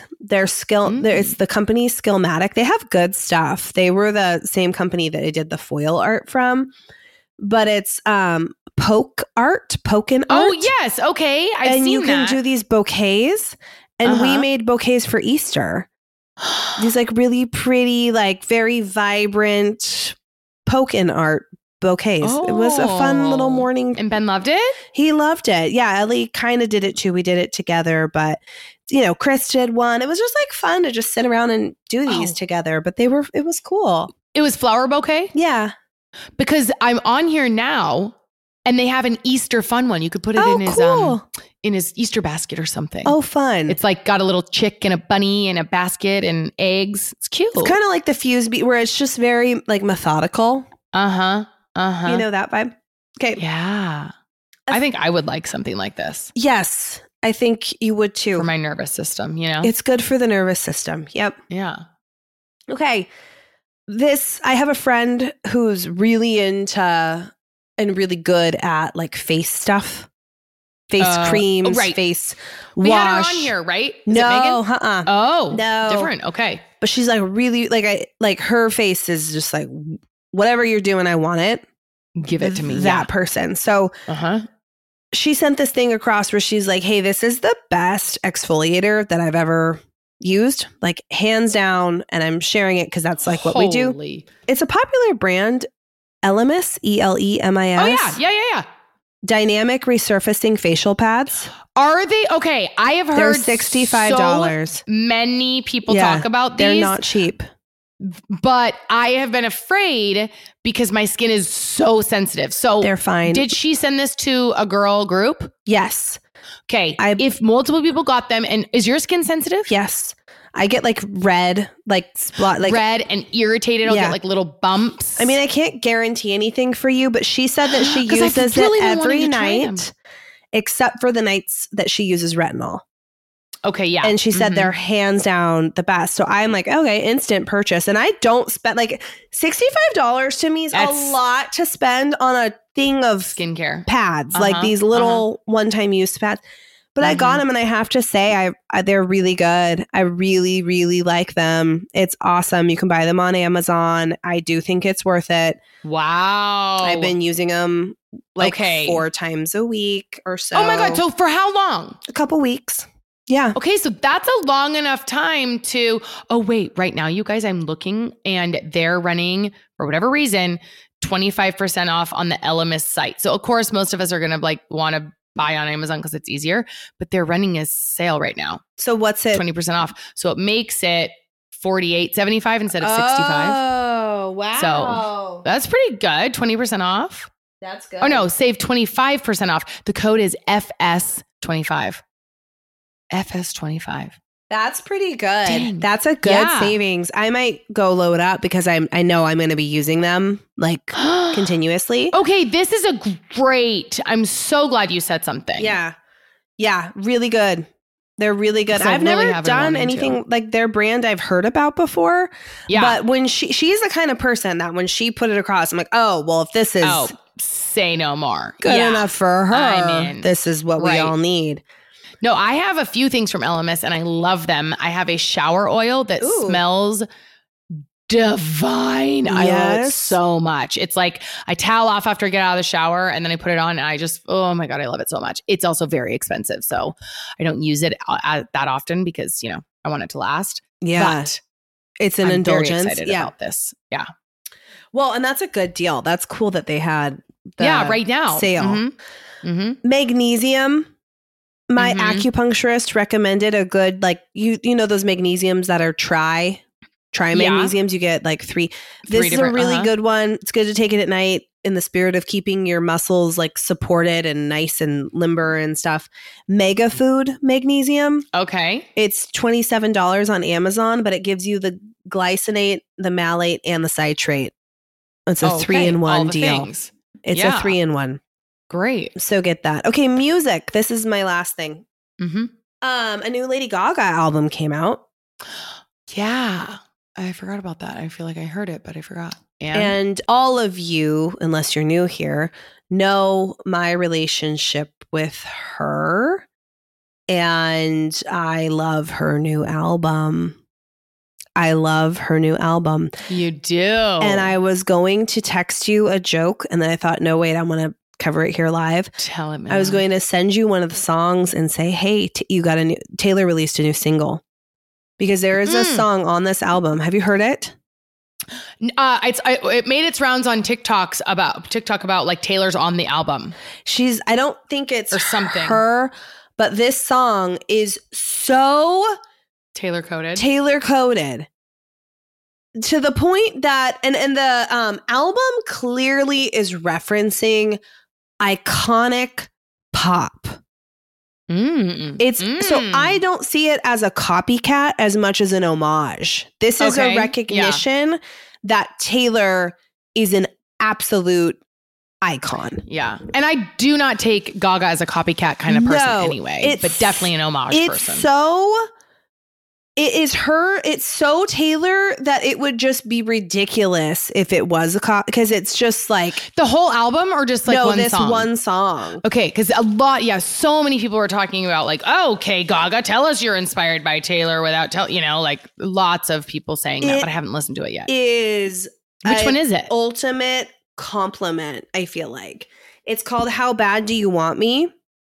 It's the company Skillmatic. They have good stuff. They were the same company that I did the foil art from, but it's poken art. Oh yes, okay. I've seen that. And you can do these bouquets, and we made bouquets for Easter. These like really pretty, like very vibrant poken art bouquets. It was a fun little morning. And Ben loved it? He loved it. Yeah, Ellie kind of did it too. We did it together, but Chris did one. It was just like fun to just sit around and do these together, but it was cool. It was flower bouquet? Yeah. Because I'm on here now and they have an Easter fun one. You could put it in his Easter basket or something. Oh, fun. It's like got a little chick and a bunny and a basket and eggs. It's cute. It's kind of like the Fuse Beat where it's just very like methodical. Uh-huh. You know that vibe? Okay. Yeah. I think I would like something like this. Yes. I think you would too. For my nervous system, It's good for the nervous system. Yep. Yeah. Okay. I have a friend who's really into and really good at like face stuff. Face creams, face wash. We had her on here, right? Is no, it Megan? Oh, no. Different. Okay. But she's like really like her face is just like whatever you're doing, I want it. Give it to me. That person. So she sent this thing across where she's like, hey, this is the best exfoliator that I've ever used, like hands down. And I'm sharing it because that's like what we do. It's a popular brand, Elemis, Elemis. Oh, yeah. Dynamic resurfacing facial pads. Are they? Okay, I have heard they're $65. So many people talk about these. They're not cheap. But I have been afraid because my skin is so sensitive. So they're fine. Did she send this to a girl group? Yes. Okay. If multiple people got them, and is your skin sensitive? Yes. I get like red, like spot, like red and irritated. I'll get like little bumps. I mean, I can't guarantee anything for you, but she said that she uses it every night, except for the nights that she uses retinol. Okay, yeah. And she said they're hands down the best. So I'm like, okay, instant purchase. And I don't spend like $65 to me is a lot to spend on a thing of skincare pads, like these little one-time use pads. But I got them and I have to say they're really good. I really, really like them. It's awesome. You can buy them on Amazon. I do think it's worth it. Wow. I've been using them like 4 times a week or so. Oh my God. So for how long? A couple weeks. Yeah. Okay. So that's a long enough time to, right now, you guys, I'm looking and they're running, for whatever reason, 25% off on the Elemis site. So of course, most of us are going to like want to buy on Amazon because it's easier, but they're running a sale right now. So what's it? 20% off. So it makes it $48.75 instead of $65. Oh, wow. So that's pretty good. 20% off. That's good. Oh no, save 25% off. The code is FS25. FS25. That's pretty good. Dang. That's a good savings. I might go load up because I know I'm going to be using them like continuously. Okay, this is a great. I'm so glad you said something. Yeah. Yeah, really good. They're really good. I've never done anything like their brand I've heard about before. Yeah. But when she's the kind of person that when she put it across, I'm like, oh, well, if this is say no more. Good enough for her, this is what we all need. No, I have a few things from Elemis and I love them. I have a shower oil that smells divine. I love it so much. It's like I towel off after I get out of the shower and then I put it on and I just, oh my God, I love it so much. It's also very expensive. So I don't use it that often because, I want it to last. Yeah. But it's an indulgence. Very excited about this. Yeah. Well, and that's a good deal. That's cool that they had the right now sale. Magnesium. My acupuncturist recommended a good, like, you know, those magnesiums that are tri magnesiums. You get like three. This is a really good one. It's good to take it at night in the spirit of keeping your muscles like supported and nice and limber and stuff. Mega Food Magnesium. Okay. It's $27 on Amazon, but it gives you the glycinate, the malate, and the citrate. It's a 3-in-1 deal. Things. It's a 3-in-1. Great. So get that. Okay, music. This is my last thing. A new Lady Gaga album came out. Yeah. I forgot about that. I feel like I heard it, but I forgot. And all of you, unless you're new here, know my relationship with her. And I love her new album. You do. And I was going to text you a joke, and then I thought, no, wait, I want to cover it here live. Tell it, man. I was going to send you one of the songs and say, hey, Taylor released a new single. Because there is a song on this album. Have you heard it? It made its rounds on TikTok about like Taylor's on the album. I don't think it's or something her, but this song is so Taylor coded to the point that, and the album clearly is referencing iconic pop. So I don't see it as a copycat as much as an homage. This is a recognition that Taylor is an absolute icon. Yeah. And I do not take Gaga as a copycat kind of person anyway, but definitely an homage person. It's so Taylor that it would just be ridiculous if it was a copy, because it's just like the whole album or just like one song. Okay, because so many people were talking about like, okay, Gaga, tell us you're inspired by Taylor without like lots of people saying that, but I haven't listened to it yet. Which one is it? Ultimate compliment, I feel like. It's called How Bad Do You Want Me?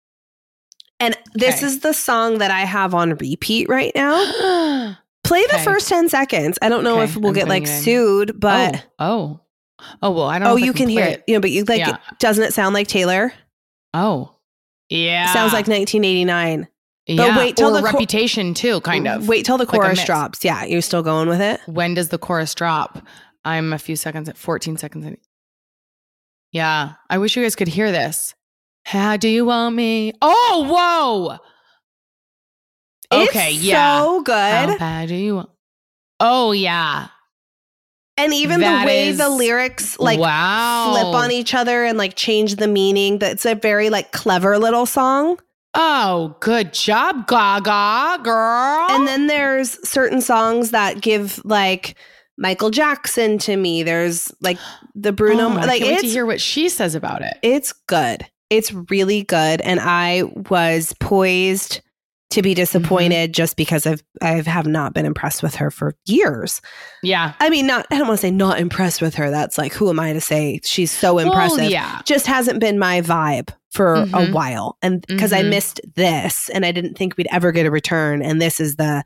And this is the song that I have on repeat right now. Play the first 10 seconds. I don't know if we'll get like sued, but well, I don't know. You can hear it. But you like doesn't it sound like Taylor? Oh. Yeah. Sounds like 1989. Yeah. But wait till the Reputation too, kind of. Wait till the chorus drops. Yeah, you're still going with it? When does the chorus drop? I'm a few seconds at 14 seconds in. Yeah. I wish you guys could hear this. How do you want me? Oh, whoa. Okay, it's so good. How bad do you want? Oh, yeah. And even the way the lyrics like flip on each other and like change the meaning. That's a very like clever little song. Oh, good job, Gaga, girl. And then there's certain songs that give like Michael Jackson to me. There's like the Bruno. I can't wait to hear what she says about it. It's good. It's really good. And I was poised to be disappointed just because I have not been impressed with her for years. Yeah. I mean, I don't want to say not impressed with her. That's like, who am I to say she's so impressive? Yeah. Just hasn't been my vibe for a while. And because I missed this and I didn't think we'd ever get a return. And this is that.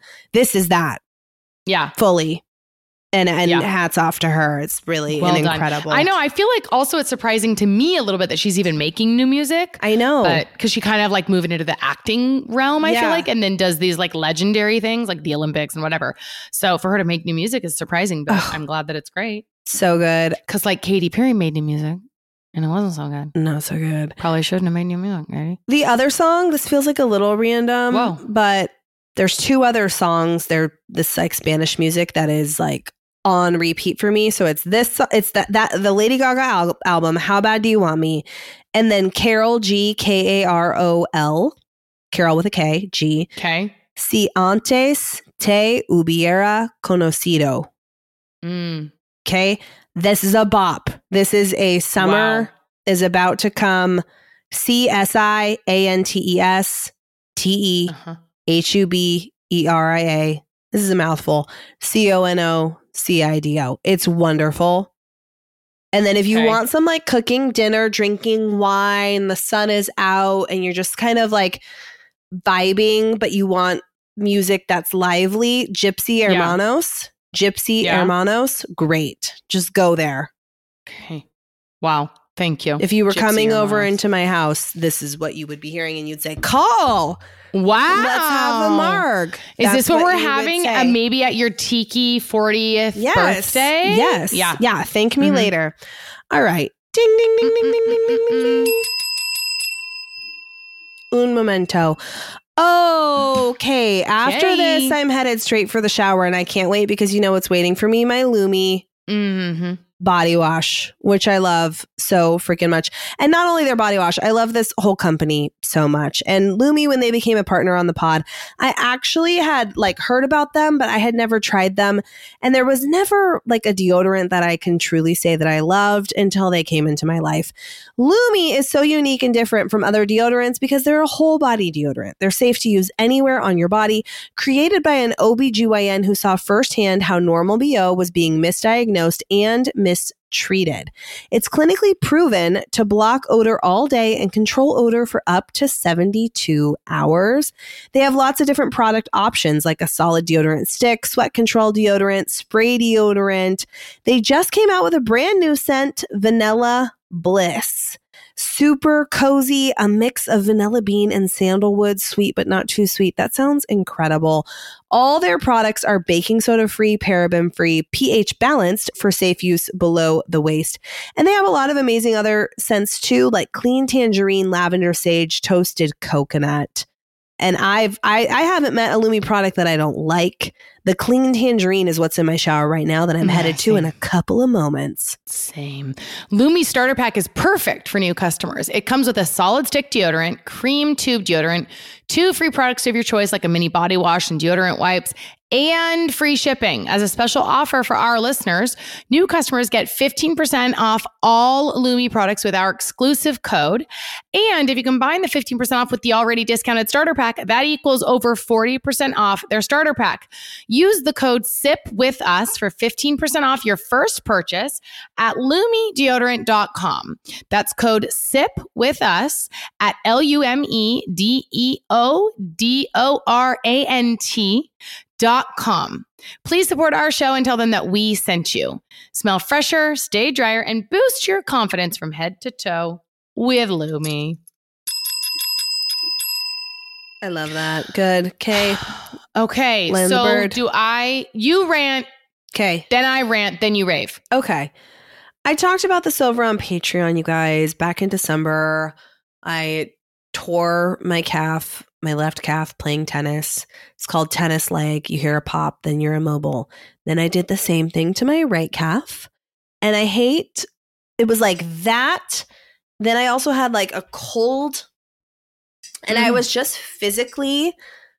Yeah. Fully. And hats off to her. It's really incredible. I know. I feel like also it's surprising to me a little bit that she's even making new music. I know. But because she kind of like moving into the acting realm, I feel like, and then does these like legendary things like the Olympics and whatever. So for her to make new music is surprising, but I'm glad that it's great. So good. Because like Katy Perry made new music and it wasn't so good. Not so good. Probably shouldn't have made new music, Katy. The other song, this feels like a little random, but there's two other songs. They're this like Spanish music that is like on repeat for me. So it's that the Lady Gaga album, How Bad Do You Want Me? And then Karol G, Karol, Carol with a K, G. Okay. Si antes te hubiera conocido. Okay. This is a bop. This is a summer is about to come. CSIANTES TEHUBERIA. This is a mouthful. CONOCIDO. It's wonderful. And then if you want some like cooking dinner, drinking wine, the sun is out and you're just kind of like vibing, but you want music that's lively, Gypsy Hermanos. Hermanos, great. Just go there. Okay. Wow. Thank you. If you were coming over into my house, this is what you would be hearing and you'd say, call. Wow. Let's have a marg. Is this what we're having maybe at your Tiki 40th birthday? Yes. Yeah. Thank me later. All right. Ding, ding, ding, ding, ding, ding, ding, ding, ding. Un momento. Okay. After this, I'm headed straight for the shower and I can't wait because you know what's waiting for me? My Lumi body wash, which I love so freaking much. And not only their body wash, I love this whole company so much. And Lumi, when they became a partner on the pod, I actually had like heard about them, but I had never tried them. And there was never like a deodorant that I can truly say that I loved until they came into my life. Lumi is so unique and different from other deodorants because they're a whole body deodorant. They're safe to use anywhere on your body, created by an OBGYN who saw firsthand how normal BO was being misdiagnosed and mistreated. It's clinically proven to block odor all day and control odor for up to 72 hours. They have lots of different product options like a solid deodorant stick, sweat control deodorant, spray deodorant. They just came out with a brand new scent, Vanilla Bliss. Super cozy, a mix of vanilla bean and sandalwood, sweet but not too sweet. That sounds incredible. All their products are baking soda free, paraben free, pH balanced for safe use below the waist. And they have a lot of amazing other scents too, like clean tangerine, lavender sage, toasted coconut. And I haven't met a Lume product that I don't like. The clean tangerine is what's in my shower right now that I'm headed to in a couple of moments. Same. Lume Starter Pack is perfect for new customers. It comes with a solid stick deodorant, cream tube deodorant, 2 free products of your choice like a mini body wash and deodorant wipes, and free shipping. As a special offer for our listeners, new customers get 15% off all Lume products with our exclusive code. And if you combine the 15% off with the already discounted starter pack, that equals over 40% off their starter pack. Use the code SIPWITHUS for 15% off your first purchase at LumeDeodorant.com. That's code SIPWITHUS at LumeDeodorant.com. Please support our show and tell them that we sent you. Smell fresher, stay drier, and boost your confidence from head to toe with Lume. I love that. Good. Okay. Okay. Land the So bird. you rant, Okay. then I rant, then you rave. Okay. I talked about this over on Patreon, you guys. Back in December, I tore my left calf playing tennis. It's called tennis leg. You hear a pop, then you're immobile. Then I did the same thing to my right calf. And it was like that. Then I also had like a cold. And I was just physically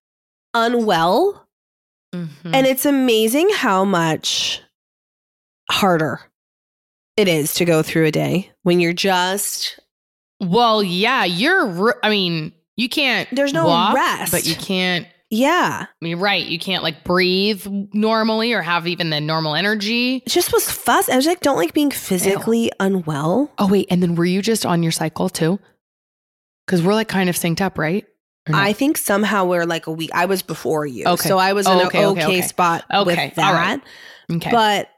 unwell. Mm-hmm. And it's amazing how much harder it is to go through a day when you're just... Well, yeah, you can't. There's no walk, rest. But you can't. Yeah. You're right. You can't like breathe normally or have even the normal energy. It just was fuss. I was like, don't like being physically unwell. Oh, wait. And then were you just on your cycle too? Because we're like kind of synced up, right? I think somehow we're like a week. I was before you. Okay. So I was in an okay spot with that. All right. Okay.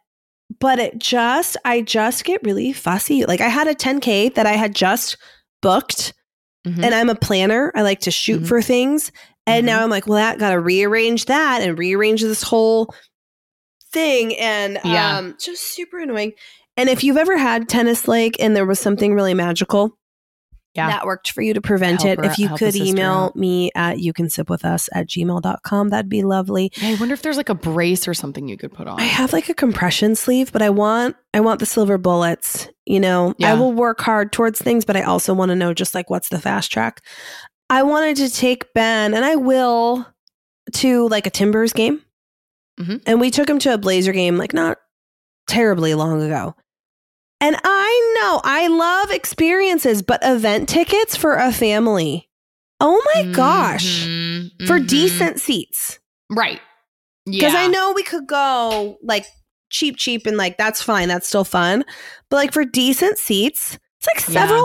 But I just get really fussy. Like I had a 10K that I had just booked and I'm a planner. I like to shoot for things. And now I'm like, well, I got to rearrange that and rearrange this whole thing. And just super annoying. And if you've ever had tennis leg and there was something really magical that worked for you to prevent it, if you could email me at youcansipwithus@gmail.com, that'd be lovely. I wonder if there's like a brace or something you could put on. I have like a compression sleeve, but I want the silver bullets, you know. I will work hard towards things, but I also want to know just like what's the fast track. I wanted to take Ben, and I will, to like a Timbers game. And we took him to a Blazer game like not terribly long ago. And I know I love experiences, but event tickets for a family. Oh my gosh. For decent seats. Right. Because I know we could go like cheap and like that's fine. That's still fun. But like for decent seats, it's like several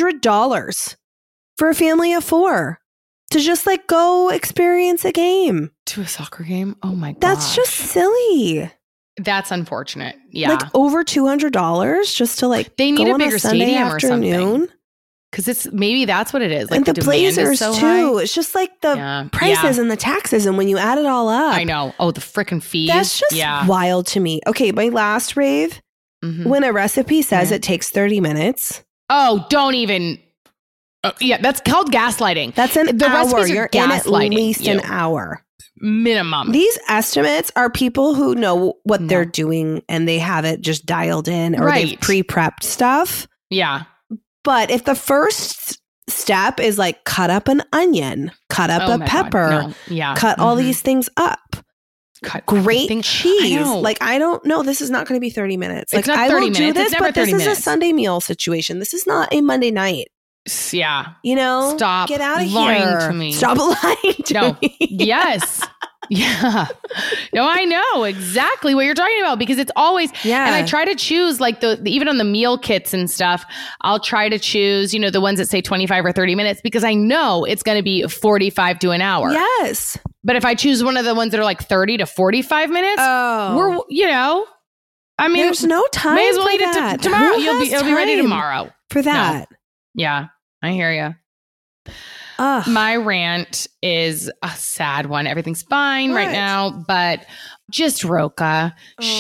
$100s for a family of 4 to just like go experience a game. To a soccer game? Oh my god. That's just silly. That's unfortunate. Yeah. Like over $200 just to like they need go a on bigger Sunday stadium or afternoon. something. Because maybe that's what it is. Like and the Blazers so too. High. It's just like the prices and the taxes, and when you add it all up, I know. Oh, the freaking fees. That's just wild to me. Okay, my last rave. When a recipe says it takes 30 minutes. Oh, don't even. That's called gaslighting. That's an the hour. You're in at gaslighting least an hour. Minimum. These estimates are people who know what they're doing and they have it just dialed in or they've pre-prepped stuff. Yeah. But if the first step is like cut up an onion, cut up a pepper, cut all these things up, grate cheese. Like, I don't know. This is not going to be 30 minutes. Like, I will do this, but this is a Sunday meal situation. This is not a Monday night. Yeah. You know? Stop Get out of lying here. To me. Stop lying to me. Yes. Yeah. No, I know exactly what you're talking about because it's always, and I try to choose like even on the meal kits and stuff, I'll try to choose, the ones that say 25 or 30 minutes because I know it's going to be 45 to an hour. Yes. But if I choose one of the ones that are like 30 to 45 minutes, we're, I mean, there's no time. May as well eat that. it tomorrow. It'll be ready tomorrow. For that. No. Yeah, I hear you. My rant is a sad one. Everything's fine right now, but just Roka.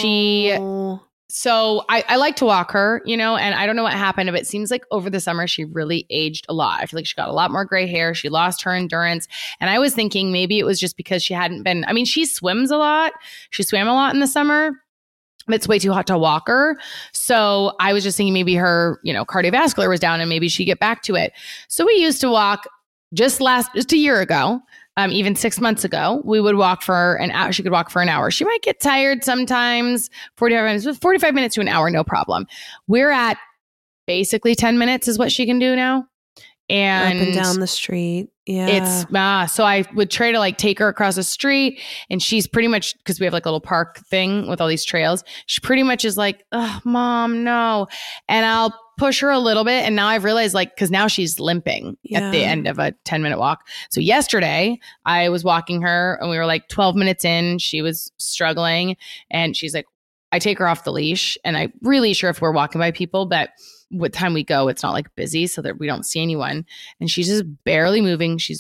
So I like to walk her, and I don't know what happened, but it seems like over the summer, she really aged a lot. I feel like she got a lot more gray hair. She lost her endurance. And I was thinking maybe it was just because she hadn't been, she swims a lot. She swam a lot in the summer. It's way too hot to walk her. So I was just thinking maybe her, cardiovascular was down and maybe she'd get back to it. So we used to walk just a year ago, even 6 months ago, we would walk for an hour. She could walk for an hour. She might get tired sometimes, 45 minutes to an hour, no problem. We're at basically 10 minutes is what she can do now. And up and down the street. Yeah. It's so I would try to like take her across the street and she's pretty much, because we have like a little park thing with all these trails. She pretty much is like, oh, Mom, no. And I'll push her a little bit. And now I've realized because now she's limping at the end of a 10-minute walk. So yesterday I was walking her and we were like 12 minutes in, she was struggling and she's like, I take her off the leash and I'm really sure if we're walking by people, but what time we go, it's not like busy so that we don't see anyone. And she's just barely moving. She's,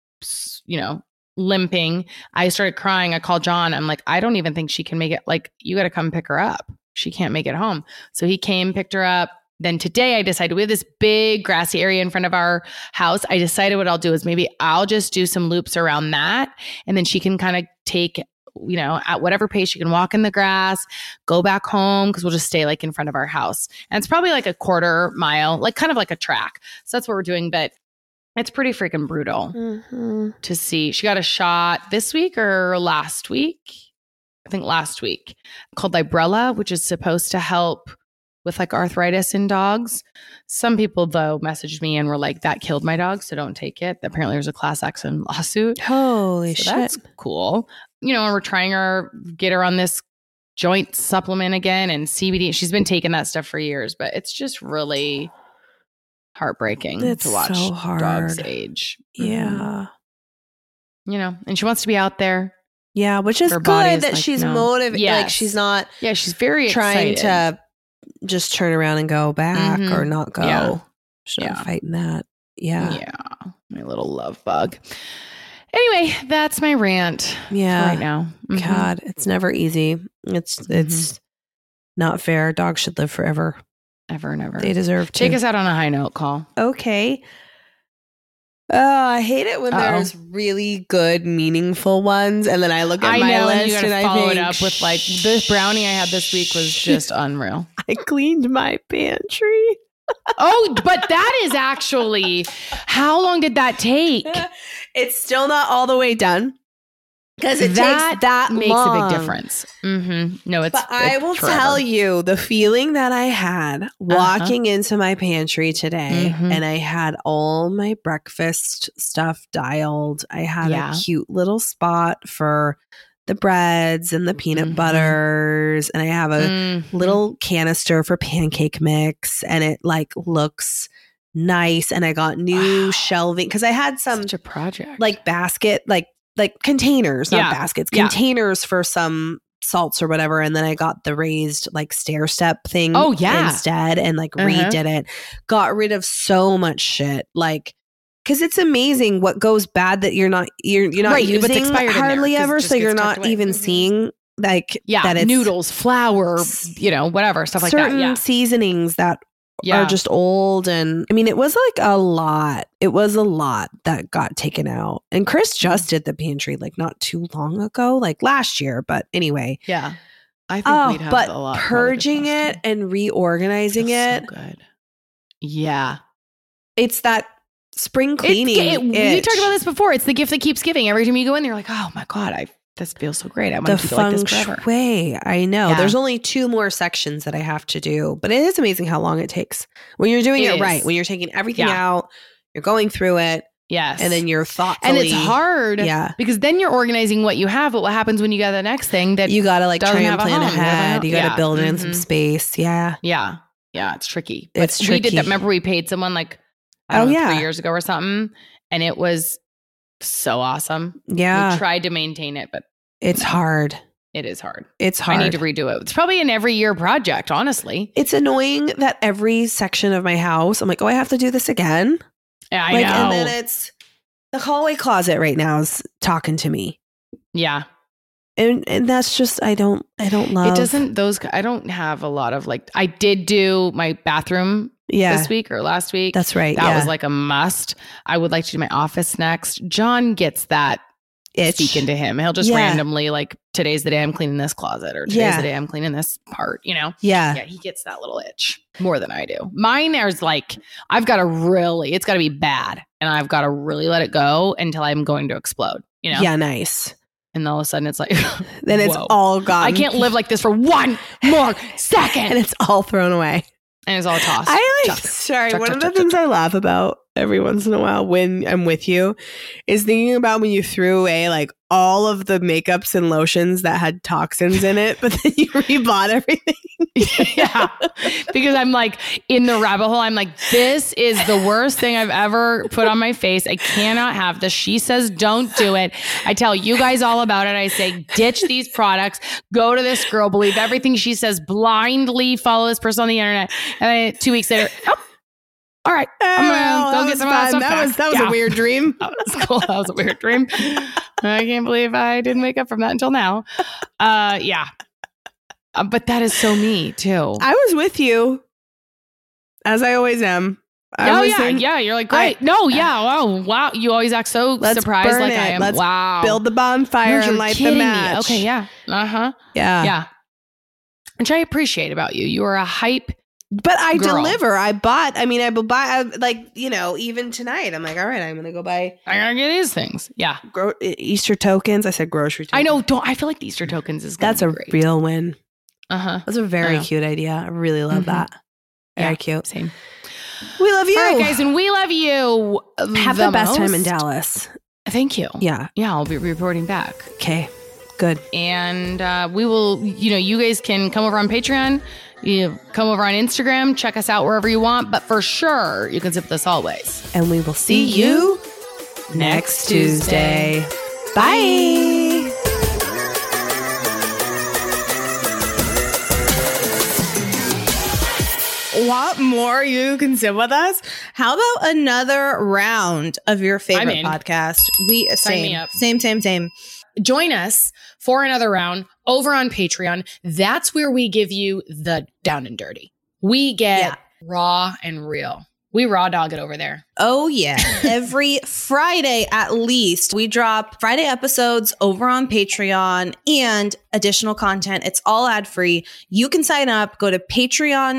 limping. I started crying. I called John. I'm like, I don't even think she can make it. Like, you got to come pick her up. She can't make it home. So he came, picked her up. Then today I decided we have this big grassy area in front of our house. I decided what I'll do is maybe I'll just do some loops around that. And then she can kind of take, at whatever pace she can walk in the grass, go back home because we'll just stay like in front of our house. And it's probably like a quarter mile, like kind of like a track. So that's what we're doing. But it's pretty freaking brutal to see. She got a shot this week or last week. I think last week, called Librela, which is supposed to help with like arthritis in dogs. Some people though messaged me and were like, that killed my dog, so don't take it. Apparently there's a class action lawsuit. Holy shit. That's cool. And we're trying get her on this joint supplement again and CBD. She's been taking that stuff for years, but it's just really heartbreaking to watch so hard. Dogs age. Yeah. And she wants to be out there. Yeah, which is Her good that like, she's no. motivated. Yes. Like she's not she's very trying excited. to just turn around and go back or not go. Yeah. She's not fighting that. Yeah. Yeah. My little love bug. Anyway, that's my rant right now. Mm-hmm. God, it's never easy. It's not fair. Dogs should live forever. Ever and ever. They deserve to. Take us out on a high note, Call. Okay. I hate it when there's really good, meaningful ones, and then I look at my list and I follow think, it up with like this brownie I had this week was just unreal. I cleaned my pantry. But that is actually, how long did that take? It's still not all the way done because it takes that makes long. a big difference. Mm-hmm. No, But I will tell you the feeling that I had walking into my pantry today, and I had all my breakfast stuff dialed. I had a cute little spot for the breads and the peanut butters, and I have a little canister for pancake mix, and it like looks nice. And I got new shelving because I had some such a project like basket, like containers, not baskets, containers for some salts or whatever. And then I got the raised like stair step thing instead and like redid it. Got rid of so much shit. Like, because it's amazing what goes bad that you're not using hardly ever. So you're not even seeing like that it's noodles, flour, whatever, stuff like that. Certain seasonings that are just old. And I mean, it was like a lot. It was a lot that got taken out. And Chris just did the pantry like not too long ago, like last year. But anyway. Yeah. I think we'd have a lot. Purging it and reorganizing it. So good. Yeah. It's that spring cleaning. We talked about this before. It's the gift that keeps giving. Every time you go in, you're like, oh my God, this feels so great. I want to keep it like this forever. Shui. I know. Yeah. There's only 2 more sections that I have to do, but it is amazing how long it takes when you're doing it right. When you're taking everything out, you're going through it. Yes. And then you're thoughtfully. And it's hard. Yeah. Because then you're organizing what you have, but what happens when you get the next thing that you got to like try and plan home, ahead. You got to build in some space. Yeah. Yeah. Yeah. It's tricky. But It's tricky. We did that. Remember we paid someone like, 3 years ago or something. And it was so awesome. Yeah. We tried to maintain it, but it's hard. It is hard. It's hard. I need to redo it. It's probably an every year project, honestly. It's annoying that every section of my house, I'm like, oh, I have to do this again. Yeah, I know. And then it's the hallway closet right now is talking to me. Yeah. And that's just, I don't love. It doesn't, I don't have a lot of like, I did do my bathroom this week or last week. That's right. That was like a must. I would like to do my office next. John gets that itch. Speaking to him. He'll just randomly like, today's the day I'm cleaning this closet or today's the day I'm cleaning this part, you know? Yeah. Yeah. He gets that little itch more than I do. Mine is like, it's got to be bad and I've got to really let it go until I'm going to explode, you know? Yeah. Nice. And all of a sudden it's like, then it's all gone. I can't live like this for one more second. And it's all thrown away. And it's all tossed. One of the things I laugh about every once in a while when I'm with you is thinking about when you threw away like all of the makeups and lotions that had toxins in it, but then you rebought everything. Yeah. Because I'm like in the rabbit hole. I'm like, this is the worst thing I've ever put on my face. I cannot have this. She says, don't do it. I tell you guys all about it. I say, ditch these products, go to this girl, believe everything she says, blindly follow this person on the internet. And then 2 weeks later, all right, I'm gonna go get some stuff back. That was a weird dream. That was cool. That was a weird dream. I can't believe I didn't wake up from that until now. Yeah. But that is so me too. I was with you, as I always am. Yeah. You're like, great. Wow. You always act so surprised, like I am. Let's wow. build the bonfire and light the match. Okay, yeah. Yeah. Which I appreciate about you. You are a hype. But I girl. deliver. I will buy, like, you know, even tonight, I'm like, all right, I'm going to go buy. I got to get these things. Yeah. Easter tokens. I said grocery tokens. I know. I feel like the Easter tokens is That's a great. real win. That's a very cute idea. I really love that. Very cute. Same. We love you. All right, guys. And we love you. Have the best time in Dallas. Thank you. Yeah. Yeah. I'll be reporting back. Okay. Good. And we will, you guys can come over on Patreon. You come over on Instagram, check us out wherever you want, but for sure, you can zip with us always. And we will see you next Tuesday. Bye. Want more? You can sit with us. How about another round of your favorite podcast? Sign me up. Same. Join us for another round over on Patreon. That's where we give you the down and dirty. We get raw and real. We raw dog it over there. Oh, yeah. Every Friday, at least, we drop Friday episodes over on Patreon and additional content. It's all ad free. You can sign up. Go to Patreon,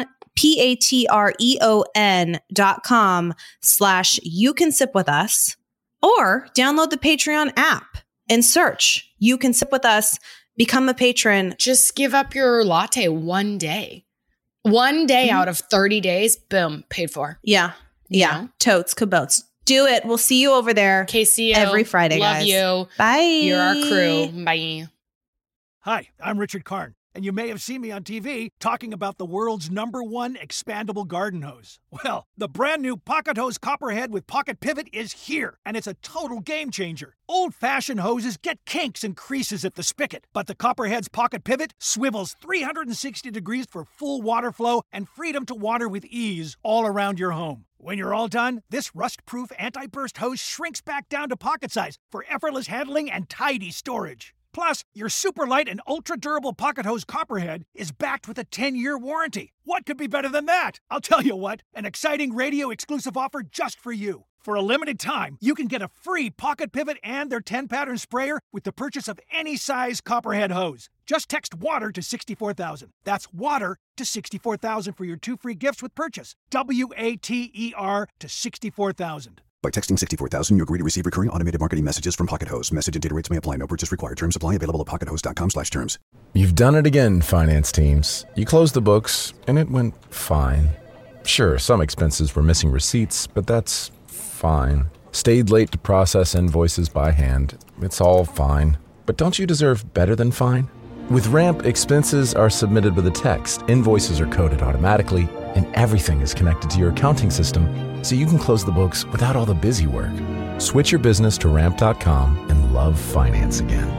patreon.com/you can sip with us, or download the Patreon app and search You Can Sip With Us, become a patron. Just give up your latte one day. One day out of 30 days, boom, paid for. Yeah. Yeah. Totes, kabotes. Do it. We'll see you over there. KCO. Every Friday, Love guys. you. Bye. You're our crew. Bye. Hi, I'm Richard Karn, and you may have seen me on TV talking about the world's #1 expandable garden hose. Well, the brand new Pocket Hose Copperhead with Pocket Pivot is here, and it's a total game changer. Old-fashioned hoses get kinks and creases at the spigot, but the Copperhead's Pocket Pivot swivels 360 degrees for full water flow and freedom to water with ease all around your home. When you're all done, this rust-proof anti-burst hose shrinks back down to pocket size for effortless handling and tidy storage. Plus, your super light and ultra-durable Pocket Hose Copperhead is backed with a 10-year warranty. What could be better than that? I'll tell you what, an exciting radio-exclusive offer just for you. For a limited time, you can get a free Pocket Pivot and their 10-pattern sprayer with the purchase of any size Copperhead hose. Just text WATER to 64,000. That's WATER to 64,000 for your 2 free gifts with purchase. WATER to 64,000. By texting 64,000, you agree to receive recurring automated marketing messages from Pocket Hose. Message and data rates may apply. No purchase required. Terms apply. Available at pockethose.com/terms. You've done it again, finance teams. You closed the books, and it went fine. Sure, some expenses were missing receipts, but that's fine. stayed late to process invoices by hand. It's all fine. But don't you deserve better than fine? With Ramp, expenses are submitted with a text, invoices are coded automatically, and everything is connected to your accounting system so you can close the books without all the busy work. Switch your business to Ramp.com and love finance again.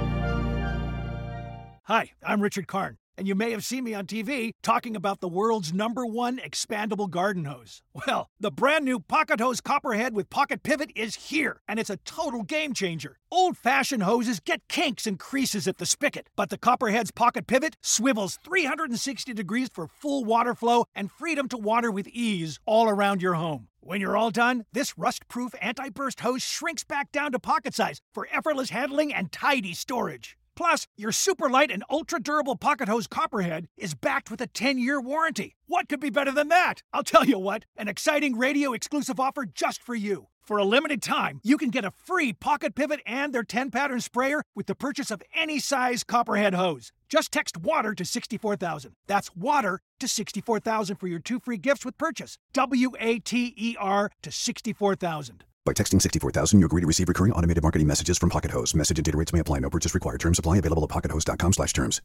Hi, I'm Richard Karn, and you may have seen me on TV talking about the world's #1 expandable garden hose. Well, the brand new Pocket Hose Copperhead with Pocket Pivot is here, and it's a total game changer. Old-fashioned hoses get kinks and creases at the spigot, but the Copperhead's Pocket Pivot swivels 360 degrees for full water flow and freedom to water with ease all around your home. When you're all done, this rust-proof anti-burst hose shrinks back down to pocket size for effortless handling and tidy storage. Plus, your super light and ultra-durable Pocket Hose Copperhead is backed with a 10-year warranty. What could be better than that? I'll tell you what, an exciting radio-exclusive offer just for you. For a limited time, you can get a free Pocket Pivot and their 10-pattern sprayer with the purchase of any size Copperhead hose. Just text WATER to 64,000. That's WATER to 64,000 for your 2 free gifts with purchase. WATER to 64,000. By texting 64,000, you agree to receive recurring automated marketing messages from Pocket Hose. Message and data rates may apply. No purchase required. Terms apply. Available at pockethose.com/terms.